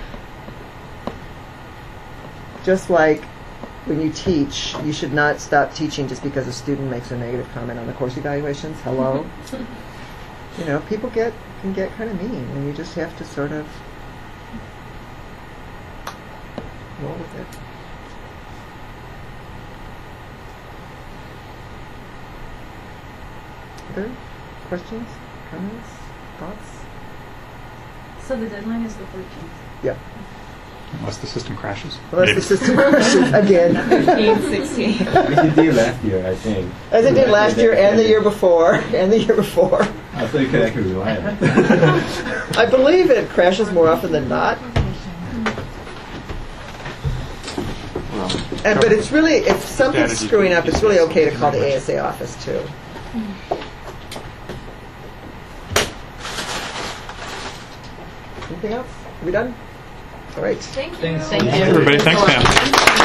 Just like when you teach, you should not stop teaching just because a student makes a negative comment on the course evaluations. Hello? People can get kind of mean, and you just have to sort of roll with it. Other questions, comments, thoughts? So the deadline is the 13th. Yeah. Unless the system crashes. Unless the system crashes again. 16. As it did last year, I think. As it did last year and the year before, and the year before. I think I can rely on it. I believe it crashes more often than not. But it's really, if something's screwing up, it's really okay to call the ASA office too. Anything else? Are we done? All right. Thank you. Thank you. Everybody, thanks, Pam.